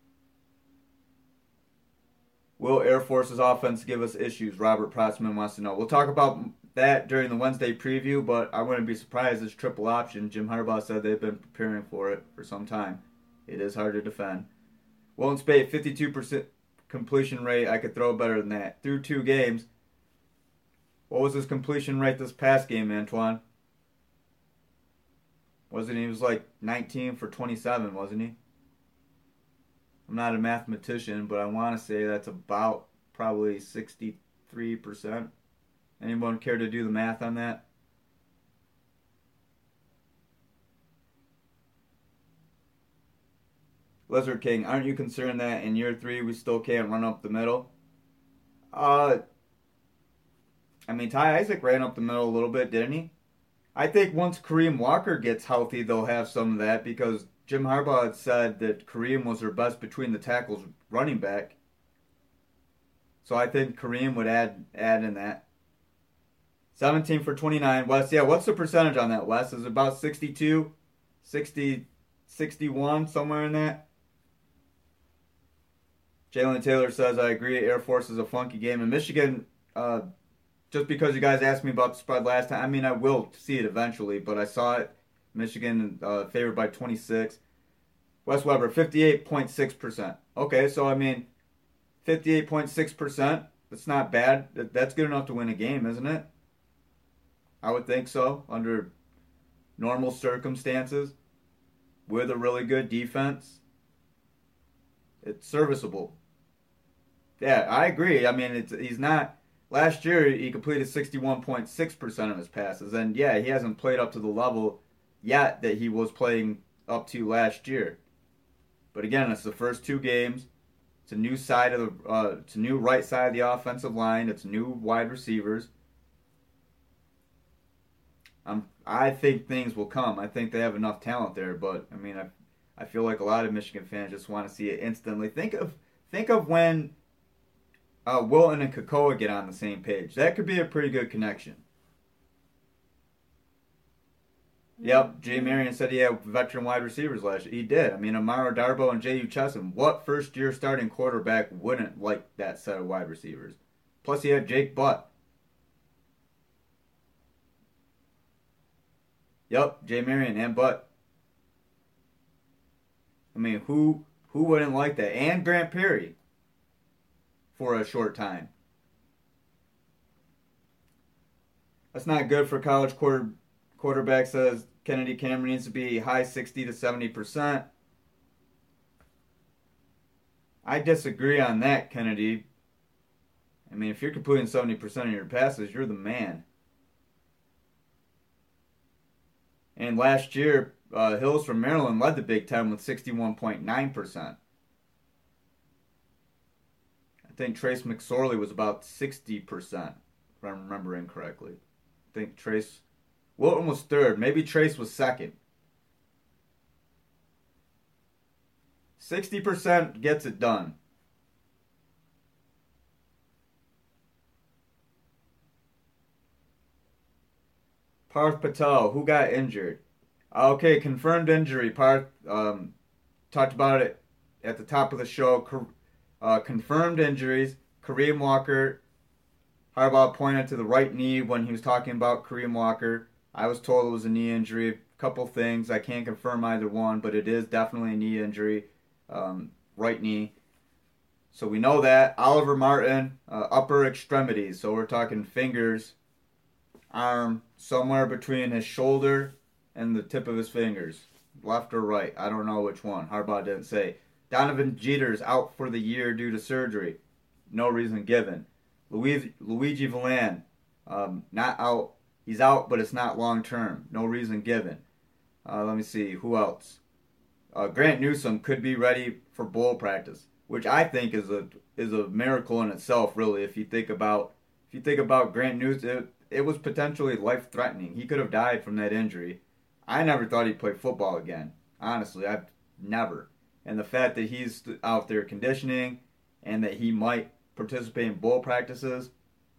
Will Air Force's offense give us issues? Robert Protzman wants to know. We'll talk about that during the Wednesday preview, but I wouldn't be surprised it's triple option. Jim Harbaugh said they've been preparing for it for some time. It is hard to defend. Will and Spade, fifty-two percent completion rate. I could throw better than that. Through two games. What was his completion rate this past game, Antoine? Wasn't he? He was like nineteen for twenty-seven, wasn't he? I'm not a mathematician, but I want to say that's about probably sixty-three percent. Anyone care to do the math on that? Lizard King, aren't you concerned that in year three we still can't run up the middle? Uh, I mean, Ty Isaac ran up the middle a little bit, didn't he? I think once Kareem Walker gets healthy, they'll have some of that because Jim Harbaugh had said that Kareem was their best between the tackles running back. So I think Kareem would add add in that. seventeen for twenty-nine. Wes, yeah, what's the percentage on that, Wes? Is it about sixty-two, sixty, sixty-one, somewhere in that? Jalen Taylor says, I agree, Air Force is a funky game. In Michigan, uh, just because you guys asked me about the spread last time, I mean, I will see it eventually, but I saw it. Michigan uh, favored by twenty-six. Wes Weber, fifty-eight point six percent. Okay, so I mean, fifty-eight point six percent, that's not bad. That's good enough to win a game, isn't it? I would think so, under normal circumstances, with a really good defense. It's serviceable. Yeah, I agree. I mean, it's he's not... Last year, he completed sixty-one point six percent of his passes, and yeah, he hasn't played up to the level yet that he was playing up to last year. But again, it's the first two games. It's a new side of the... Uh, it's a new right side of the offensive line. It's new wide receivers. Um, I think things will come. I think they have enough talent there, but I mean, I, I feel like a lot of Michigan fans just want to see it instantly. Think of, think of when uh, Wilton and Kakoa get on the same page. That could be a pretty good connection. Mm-hmm. Yep, Jay Marion said he had veteran wide receivers last year. He did. I mean, Amaro Darbo and J U Chesson. What first-year starting quarterback wouldn't like that set of wide receivers? Plus, he had Jake Butt. Yep, Jay Marion and Butt. I mean, who who wouldn't like that? And Grant Perry for a short time. That's not good for college quarter, quarterback, says Kennedy. Cameron needs to be high sixty to seventy percent. I disagree on that, Kennedy. I mean, if you're completing seventy percent of your passes, you're the man. And last year, uh, Hills from Maryland led the Big Ten with sixty-one point nine percent. I think Trace McSorley was about sixty percent, if I'm remembering correctly. I think Trace... Wilton was third. Maybe Trace was second. sixty percent gets it done. Parth Patel, who got injured? Okay, confirmed injury. Parth um, talked about it at the top of the show. Uh, confirmed injuries. Kareem Walker. Harbaugh pointed to the right knee when he was talking about Kareem Walker. I was told it was a knee injury. A couple things. I can't confirm either one, but it is definitely a knee injury. Um, right knee. So we know that. Oliver Martin, uh, upper extremities. So we're talking fingers, arm, somewhere between his shoulder and the tip of his fingers. Left or right. I don't know which one. Harbaugh didn't say. Donovan Jeter's out for the year due to surgery. No reason given. Luigi, Luigi Villan, um, not out. He's out, but it's not long term. No reason given. Uh, let me see. Who else? Uh, Grant Newsome could be ready for bowl practice, which I think is a is a miracle in itself. Really, if you think about if you think about Grant Newsome, it, it was potentially life threatening. He could have died from that injury. I never thought he'd play football again. Honestly, I've never. And the fact that he's out there conditioning and that he might participate in bowl practices,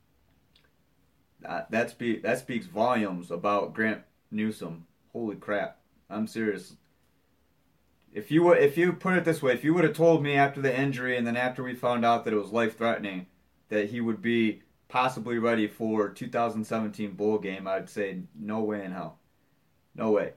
that that, spe- that speaks volumes about Grant Newsome. Holy crap. I'm serious. If you if you put it this way, if you would have told me after the injury and then after we found out that it was life-threatening that he would be possibly ready for two thousand seventeen bowl game, I'd say no way in hell. No way.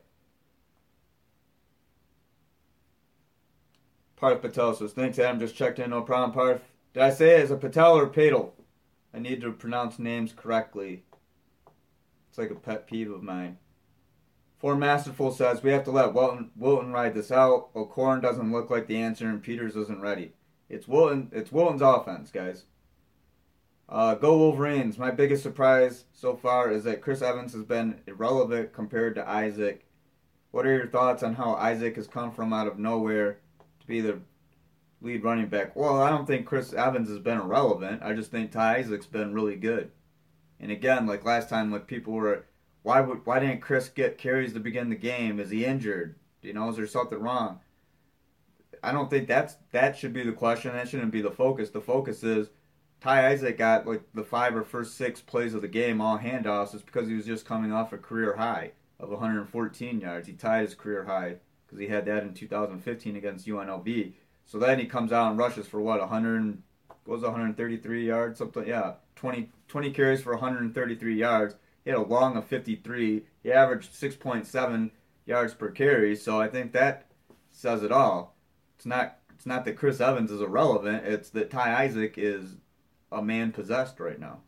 Parth Patel says, thanks Adam, just checked in, no problem Parth. Did I say it as a Patel or Patel? I need to pronounce names correctly. It's like a pet peeve of mine. Four Masterful says, we have to let Wilton, Wilton ride this out. O'Corn doesn't look like the answer and Peters isn't ready. It's Wilton. It's Wilton's offense, guys. Uh, go Wolverines. My biggest surprise so far is that Chris Evans has been irrelevant compared to Isaac. What are your thoughts on how Isaac has come from out of nowhere to be the lead running back? Well, I don't think Chris Evans has been irrelevant. I just think Ty Isaac's been really good. And again, like last time, like people were, why would why didn't Chris get carries to begin the game? Is he injured? You know, is there something wrong? I don't think that's that should be the question. That shouldn't be the focus. The focus is Ty Isaac got like the five or first six plays of the game, all handoffs. It's because he was just coming off a career high of one hundred fourteen yards. He tied his career high because he had that in two thousand fifteen against U N L V. So then he comes out and rushes for what, one hundred, what was it, one hundred thirty-three yards, something, yeah, twenty, twenty carries for one hundred thirty-three yards. He had a long of fifty-three. He averaged six point seven yards per carry. So I think that says it all. It's not it's not that Chris Evans is irrelevant. It's that Ty Isaac is a man possessed right now.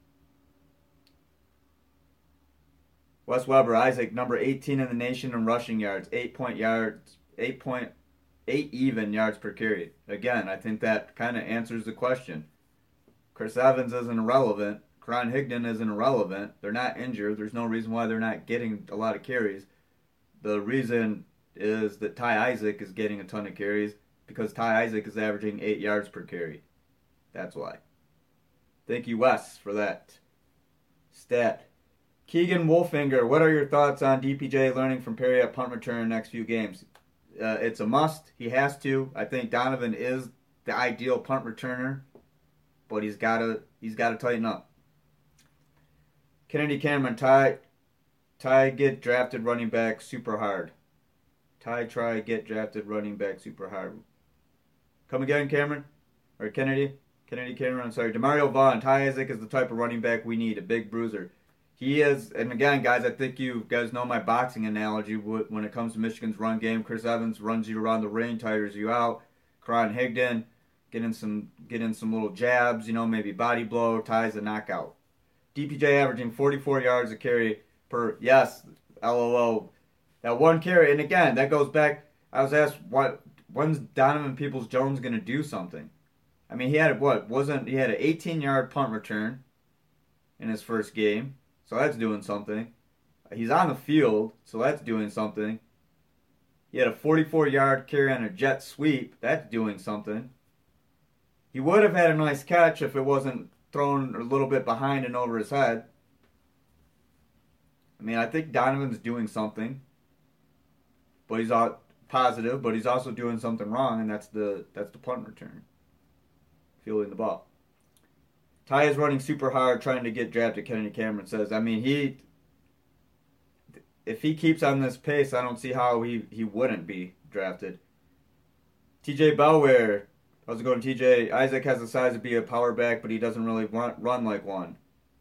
Wes Weber, Isaac, number eighteen in the nation in rushing yards, eight point yards, eight point eight even yards per carry. Again, I think that kind of answers the question. Chris Evans isn't irrelevant. Karan Higdon isn't irrelevant. They're not injured. There's no reason why they're not getting a lot of carries. The reason is that Ty Isaac is getting a ton of carries because Ty Isaac is averaging eight yards per carry. That's why. Thank you, Wes, for that stat. Keegan Wolfinger, what are your thoughts on D P J learning from Perry at punt return next few games? Uh, it's a must. He has to. I think Donovan is the ideal punt returner, but he's got to he's got to tighten up. Kennedy Cameron, Ty, Ty get drafted running back super hard. Ty try get drafted running back super hard. Come again, Cameron? Or Kennedy? Kennedy Cameron, I'm sorry. DeMario Vaughn, Ty Isaac is the type of running back we need, a big bruiser. He is, and again, guys, I think you guys know my boxing analogy when it comes to Michigan's run game. Chris Evans runs you around the ring, tires you out. Karan Higdon, get in some, get in some little jabs, you know, maybe body blow, ties a knockout. D P J averaging forty-four yards a carry per, yes, LOL. That one carry, and again, that goes back, I was asked, what, when's Donovan Peoples-Jones going to do something? I mean, he had, what, wasn't, he had an eighteen-yard punt return in his first game, so that's doing something. He's on the field, so that's doing something. He had a forty-four-yard carry on a jet sweep. That's doing something. He would have had a nice catch if it wasn't thrown a little bit behind and over his head. I mean, I think Donovan's doing something. But he's all positive, but he's also doing something wrong, and that's the that's the punt return. Fielding the ball. Ty is running super hard trying to get drafted, Kennedy Cameron says. I mean, he... If he keeps on this pace, I don't see how he, he wouldn't be drafted. T J Bellware. How's it going, T J? Isaac has the size to be a power back, but he doesn't really run, run like one.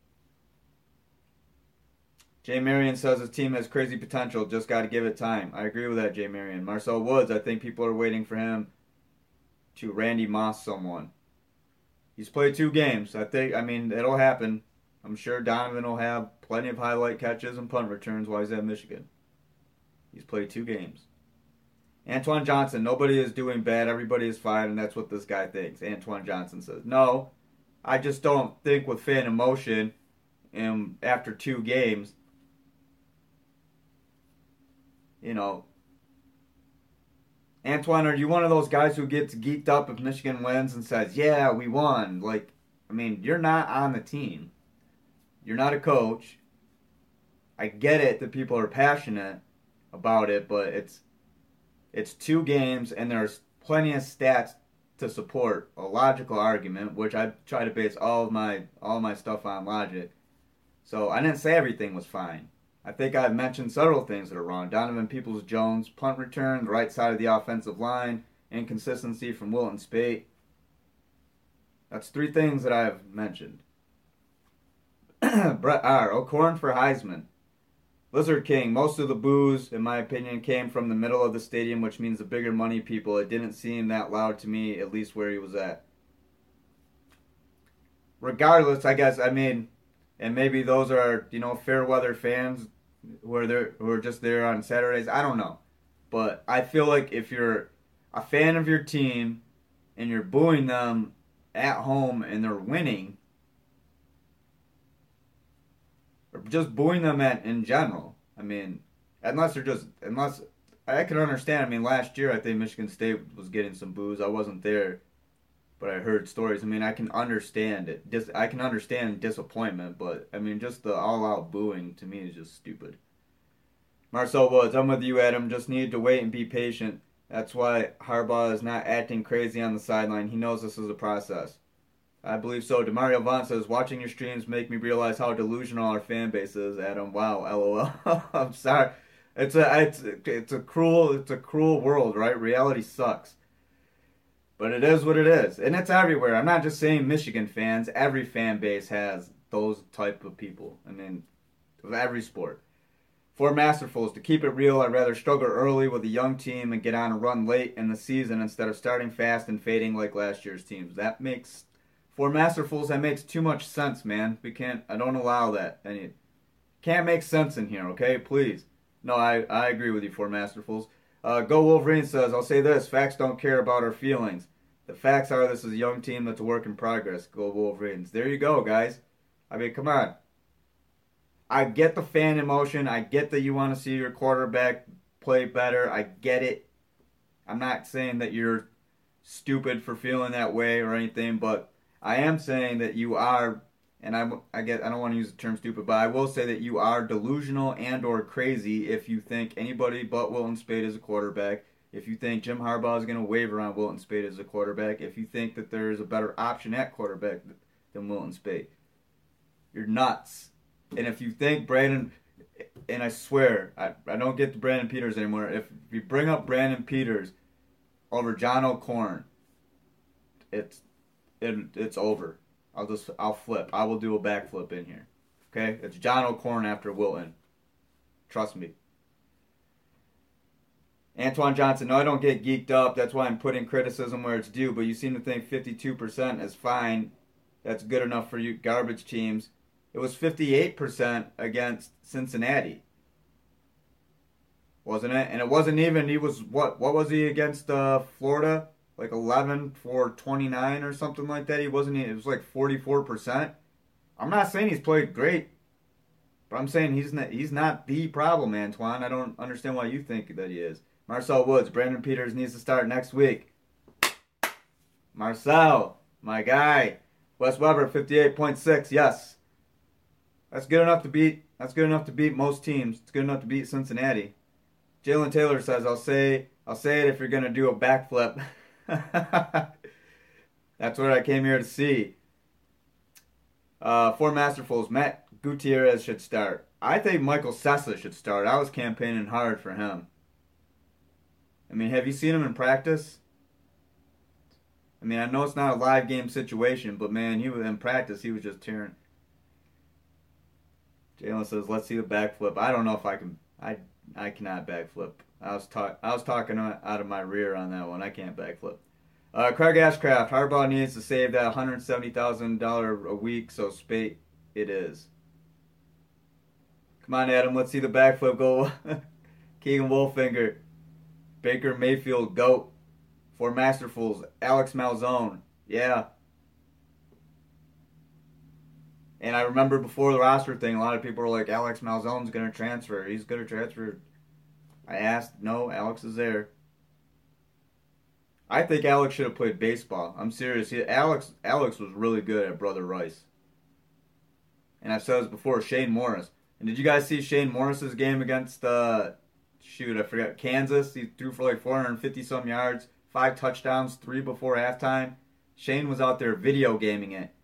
Jay Marion says his team has crazy potential, just got to give it time. I agree with that, Jay Marion. Marcel Woods, I think people are waiting for him to Randy Moss someone. He's played two games. I think, I mean, it'll happen. I'm sure Donovan will have plenty of highlight catches and punt returns while he's at Michigan. He's played two games. Antoine Johnson, nobody is doing bad, everybody is fine, and that's what this guy thinks. Antoine Johnson says, no, I just don't think with fan emotion and after two games, you know, Antoine, are you one of those guys who gets geeked up if Michigan wins and says, yeah, we won? Like, I mean, you're not on the team. You're not a coach. I get it that people are passionate about it, but it's it's two games and there's plenty of stats to support a logical argument, which I try to base all of my all of my stuff on logic. So I didn't say everything was fine. I think I've mentioned several things that are wrong. Donovan Peoples-Jones, punt return, the right side of the offensive line, inconsistency from Wilton Speight. That's three things that I've mentioned. Brett R. O'Korn for Heisman. Lizard King, most of the boos, in my opinion, came from the middle of the stadium, which means the bigger money people. It didn't seem that loud to me, at least where he was at. Regardless, I guess, I mean... And maybe those are, you know, fair weather fans who are there, who are just there on Saturdays. I don't know. But I feel like if you're a fan of your team and you're booing them at home and they're winning, or just booing them at, in general, I mean, unless they're just, unless, I can understand. I mean, last year I think Michigan State was getting some boos. I wasn't there. But I heard stories. I mean, I can understand it. Dis- I can understand disappointment, but I mean, just the all-out booing to me is just stupid. Marcel Woods, I'm with you, Adam. Just need to wait and be patient. That's why Harbaugh is not acting crazy on the sideline. He knows this is a process. I believe so. Demario Vaughn says, watching your streams make me realize how delusional our fan base is, Adam. Wow, lol. I'm sorry. It's a it's it's a cruel it's a cruel world, right? Reality sucks. But it is what it is. And it's everywhere. I'm not just saying Michigan fans. Every fan base has those type of people. I mean, of every sport. For Masterfuls, to keep it real, I'd rather struggle early with a young team and get on a run late in the season instead of starting fast and fading like last year's teams. That makes, for Masterfuls, that makes too much sense, man. We can't, I don't allow that. Any, can't make sense in here, okay? Please. No, I, I agree with you, For Masterfuls. Uh, Go Wolverine says, I'll say this, facts don't care about our feelings. The facts are this is a young team that's a work in progress. Go Wolverines. There you go, guys. I mean, come on. I get the fan emotion. I get that you want to see your quarterback play better. I get it. I'm not saying that you're stupid for feeling that way or anything, but I am saying that you are, and I, I get I don't want to use the term stupid, but I will say that you are delusional and or crazy if you think anybody but Wilton Speight is a quarterback. If you think Jim Harbaugh is going to waver on Wilton Speight as a quarterback, if you think that there is a better option at quarterback than Wilton Speight, you're nuts. And if you think Brandon, and I swear, I, I don't get to Brandon Peters anymore. If you bring up Brandon Peters over John O'Korn, it's it, it's over. I'll just I'll flip. I will do a backflip in here. Okay, it's John O'Korn after Wilton. Trust me. Antoine Johnson, no, I don't get geeked up. That's why I'm putting criticism where it's due. But you seem to think fifty-two percent is fine. That's good enough for you garbage teams. It was fifty-eight percent against Cincinnati, wasn't it? And it wasn't even, he was, what What was he against uh, Florida? Like eleven for twenty-nine or something like that. He wasn't, it was like forty-four percent. I'm not saying he's played great, but I'm saying he's not, he's not the problem, Antoine. I don't understand why you think that he is. Marcel Woods, Brandon Peters needs to start next week. Marcel, my guy. Wes Weber, fifty-eight point six, yes. That's good enough to beat. That's good enough to beat most teams. It's good enough to beat Cincinnati. Jalen Taylor says, "I'll say, I'll say it if you're gonna do a backflip." That's what I came here to see. Uh, for Masterfuls, Matt Gutierrez should start. I think Michael Sessa should start. I was campaigning hard for him. I mean, have you seen him in practice? I mean, I know it's not a live game situation, but man, he was in practice. He was just tearing. Jalen says, "Let's see the backflip." I don't know if I can. I I cannot backflip. I was talk. I was talking out of my rear on that one. I can't backflip. Uh, Craig Ashcraft, Harbaugh needs to save that one hundred seventy thousand dollars a week, so spate it is. Come on, Adam. Let's see the backflip go. Keegan Wolfinger, Baker Mayfield, GOAT. For Masterfuls, Alex Malzone. Yeah. And I remember before the roster thing, a lot of people were like, Alex Malzone's going to transfer. He's going to transfer. I asked, no, Alex is there. I think Alex should have played baseball. I'm serious. He, Alex Alex was really good at Brother Rice. And I've said this before, Shane Morris. And did you guys see Shane Morris's game against, uh, shoot, I forgot, Kansas? He threw for like four hundred fifty some yards. Five touchdowns, three before halftime. Shane was out there video gaming it.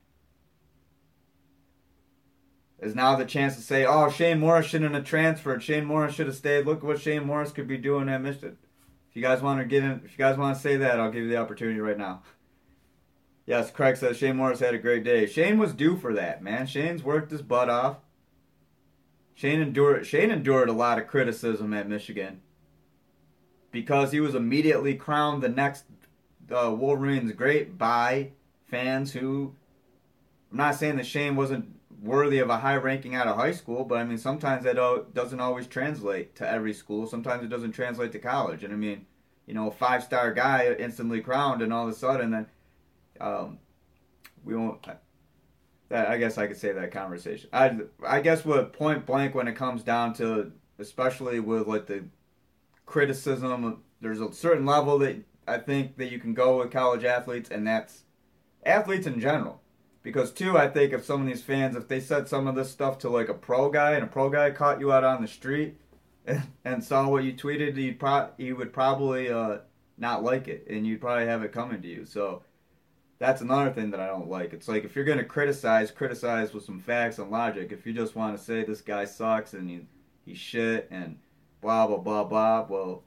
Is now the chance to say, oh, Shane Morris shouldn't have transferred. Shane Morris should have stayed. Look what Shane Morris could be doing at Michigan. If you guys want to get in, if you guys want to say that, I'll give you the opportunity right now. Yes, Craig says Shane Morris had a great day. Shane was due for that, man. Shane's worked his butt off. Shane endured. Shane endured a lot of criticism at Michigan. Because he was immediately crowned the next uh, Wolverines great by fans who, I'm not saying that Shane wasn't worthy of a high ranking out of high school, but I mean sometimes that doesn't always translate to every school. Sometimes it doesn't translate to college. And I mean, you know, a five star guy instantly crowned, and all of a sudden then um, we won't. That I guess I could say that conversation. I I guess with point blank when it comes down to, especially with like the criticism, there's a certain level that I think that you can go with college athletes, and that's athletes in general. Because two, I think if some of these fans, if they said some of this stuff to like a pro guy, and a pro guy caught you out on the street and, and saw what you tweeted, he'd pro- he would probably uh, not like it, and you'd probably have it coming to you. So that's another thing that I don't like. It's like if you're going to criticize, criticize with some facts and logic. If you just want to say this guy sucks and he, he's shit and blah, blah, blah, blah. Well,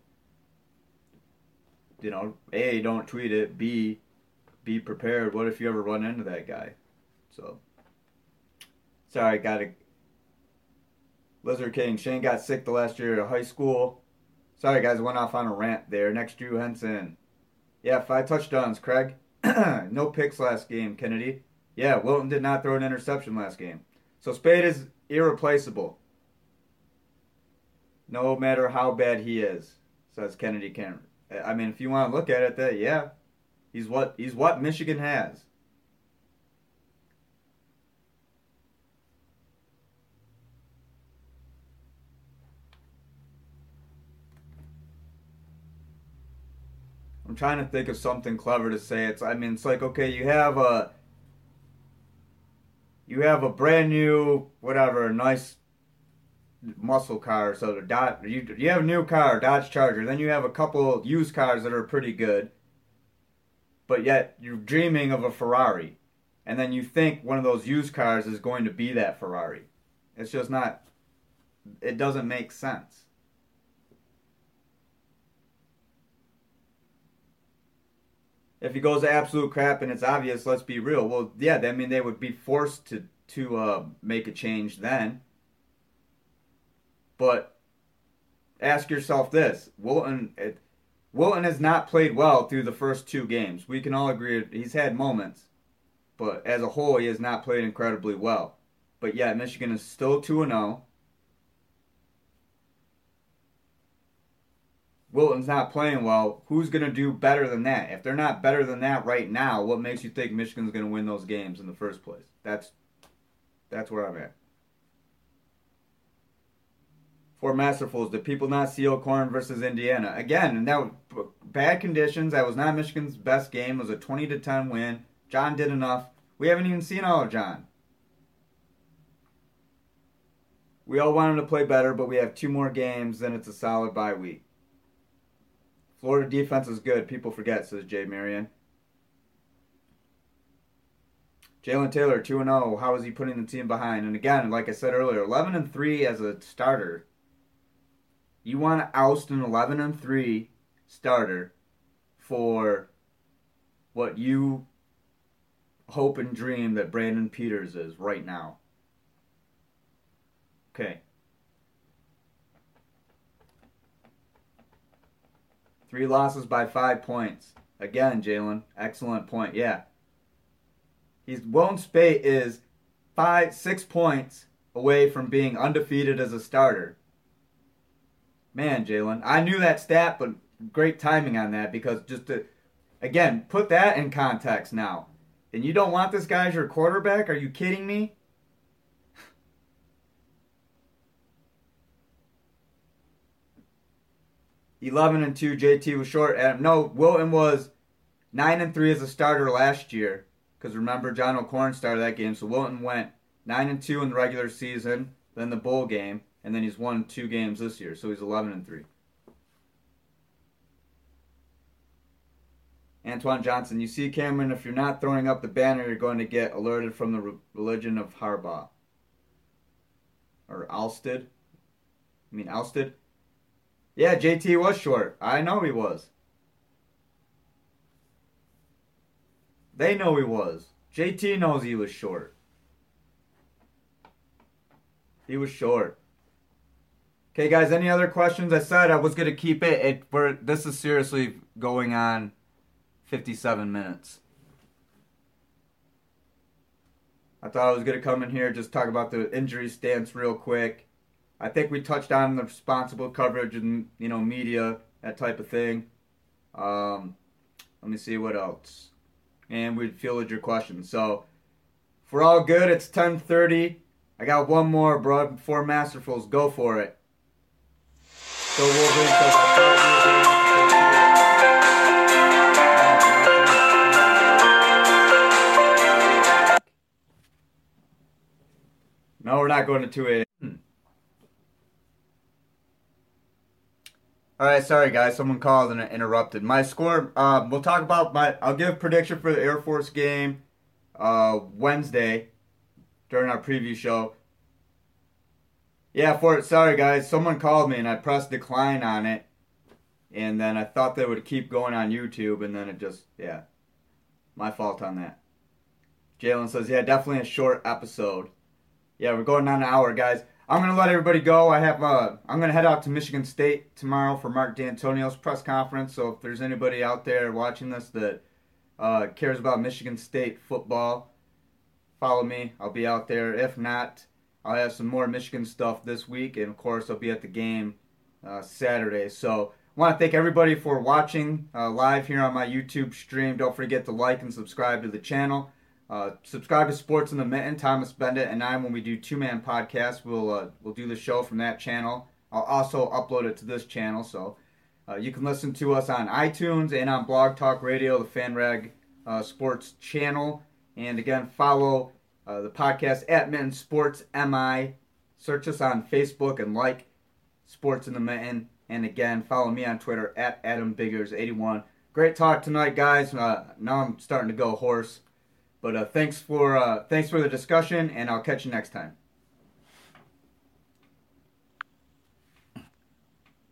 you know, A, don't tweet it. B, be prepared. What if you ever run into that guy? So, sorry, got it. Lizard King, Shane got sick the last year of high school. Sorry, guys, I went off on a rant there. Next, Drew Henson. Yeah, five touchdowns, Craig. No picks last game, Kennedy. Yeah, Wilton did not throw an interception last game. So, Spade is irreplaceable. No matter how bad he is, says Kennedy Cameron. I mean, if you want to look at it, that yeah, he's what he's what Michigan has. I'm trying to think of something clever to say. It's I mean, it's like okay, you have a you have a brand new whatever, nice muscle car, so the Dodge, you you have a new car, Dodge Charger. Then you have a couple used cars that are pretty good, but yet you're dreaming of a Ferrari, and then you think one of those used cars is going to be that Ferrari. It's just not. It doesn't make sense. If he goes to absolute crap and it's obvious, let's be real. Well, yeah, I mean they would be forced to to uh, make a change then. But ask yourself this: Wilton, it, Wilton has not played well through the first two games. We can all agree he's had moments, but as a whole, he has not played incredibly well. But yet, Michigan is still two and zero. Wilton's not playing well. Who's going to do better than that? If they're not better than that right now, what makes you think Michigan's going to win those games in the first place? That's that's where I'm at. For Masterfuls, did people not see O'Korn versus Indiana? Again, now bad conditions. That was not Michigan's best game. It was a twenty to ten win. John did enough. We haven't even seen all of John. We all want him to play better, but we have two more games, then it's a solid bye week. Florida defense is good. People forget, says Jay Marion. Jalen Taylor, two and oh. How is he putting the team behind? And again, like I said earlier, eleven and three as a starter. You want to oust an eleven and three starter for what you hope and dream that Brandon Peters is right now. Okay. Three losses by five points. Again, Jalen, excellent point. Yeah. He's Wilton Speight is five, six points away from being undefeated as a starter. Man, Jalen, I knew that stat, but great timing on that because just to, again, put that in context now. And you don't want this guy as your quarterback? Are you kidding me? eleven and two, J T was short. No, Wilton was nine and three as a starter last year. Because remember, John O'Korn started that game. So Wilton went nine and two in the regular season, then the bowl game, and then he's won two games this year. So he's eleven and three. Antoine Johnson, you see, Cameron, if you're not throwing up the banner, you're going to get alerted from the re- religion of Harbaugh. Or Alsted. I mean, Alsted? Yeah, J T was short. I know he was. They know he was. J T knows he was short. He was short. Okay, guys, any other questions? I said I was going to keep it. it we're, this is seriously going on fifty-seven minutes. I thought I was going to come in here just talk about the injury stance real quick. I think we touched on the responsible coverage and, you know, media, that type of thing. Um, let me see what else. And we fielded your questions. So, if we're all good, it's ten thirty. I got one more, bro, before Masterfuls. Go for it. So Wolverine No, we're not going to two A. Alright, sorry guys, someone called and interrupted. My score, uh, we'll talk about my, I'll give prediction for the Air Force game uh, Wednesday during our preview show. Yeah, for sorry guys, someone called me and I pressed decline on it. And then I thought they would keep going on YouTube and then it just, yeah, my fault on that. Jalen says, yeah, definitely a short episode. Yeah, we're going on an hour, guys. I'm going to let everybody go. I have, uh, I'm going to head out to Michigan State tomorrow for Mark D'Antonio's press conference. So if there's anybody out there watching this that uh, cares about Michigan State football, follow me. I'll be out there. If not, I'll have some more Michigan stuff this week. And, of course, I'll be at the game uh, Saturday. So I want to thank everybody for watching uh, live here on my YouTube stream. Don't forget to like and subscribe to the channel. Uh, subscribe to Sports in the Mitten. Thomas Bendit and I, when we do two-man podcasts, we'll uh, we'll do the show from that channel. I'll also upload it to this channel, so uh, you can listen to us on iTunes and on Blog Talk Radio, the FanRag uh, Sports channel. And again, follow uh, the podcast at Mitten Sports M I. Search us on Facebook and like Sports in the Mitten. And again, follow me on Twitter at Adam Biggers eighty-one. Great talk tonight, guys. Uh, now I'm starting to go hoarse. But uh, thanks for uh, thanks for the discussion, and I'll catch you next time.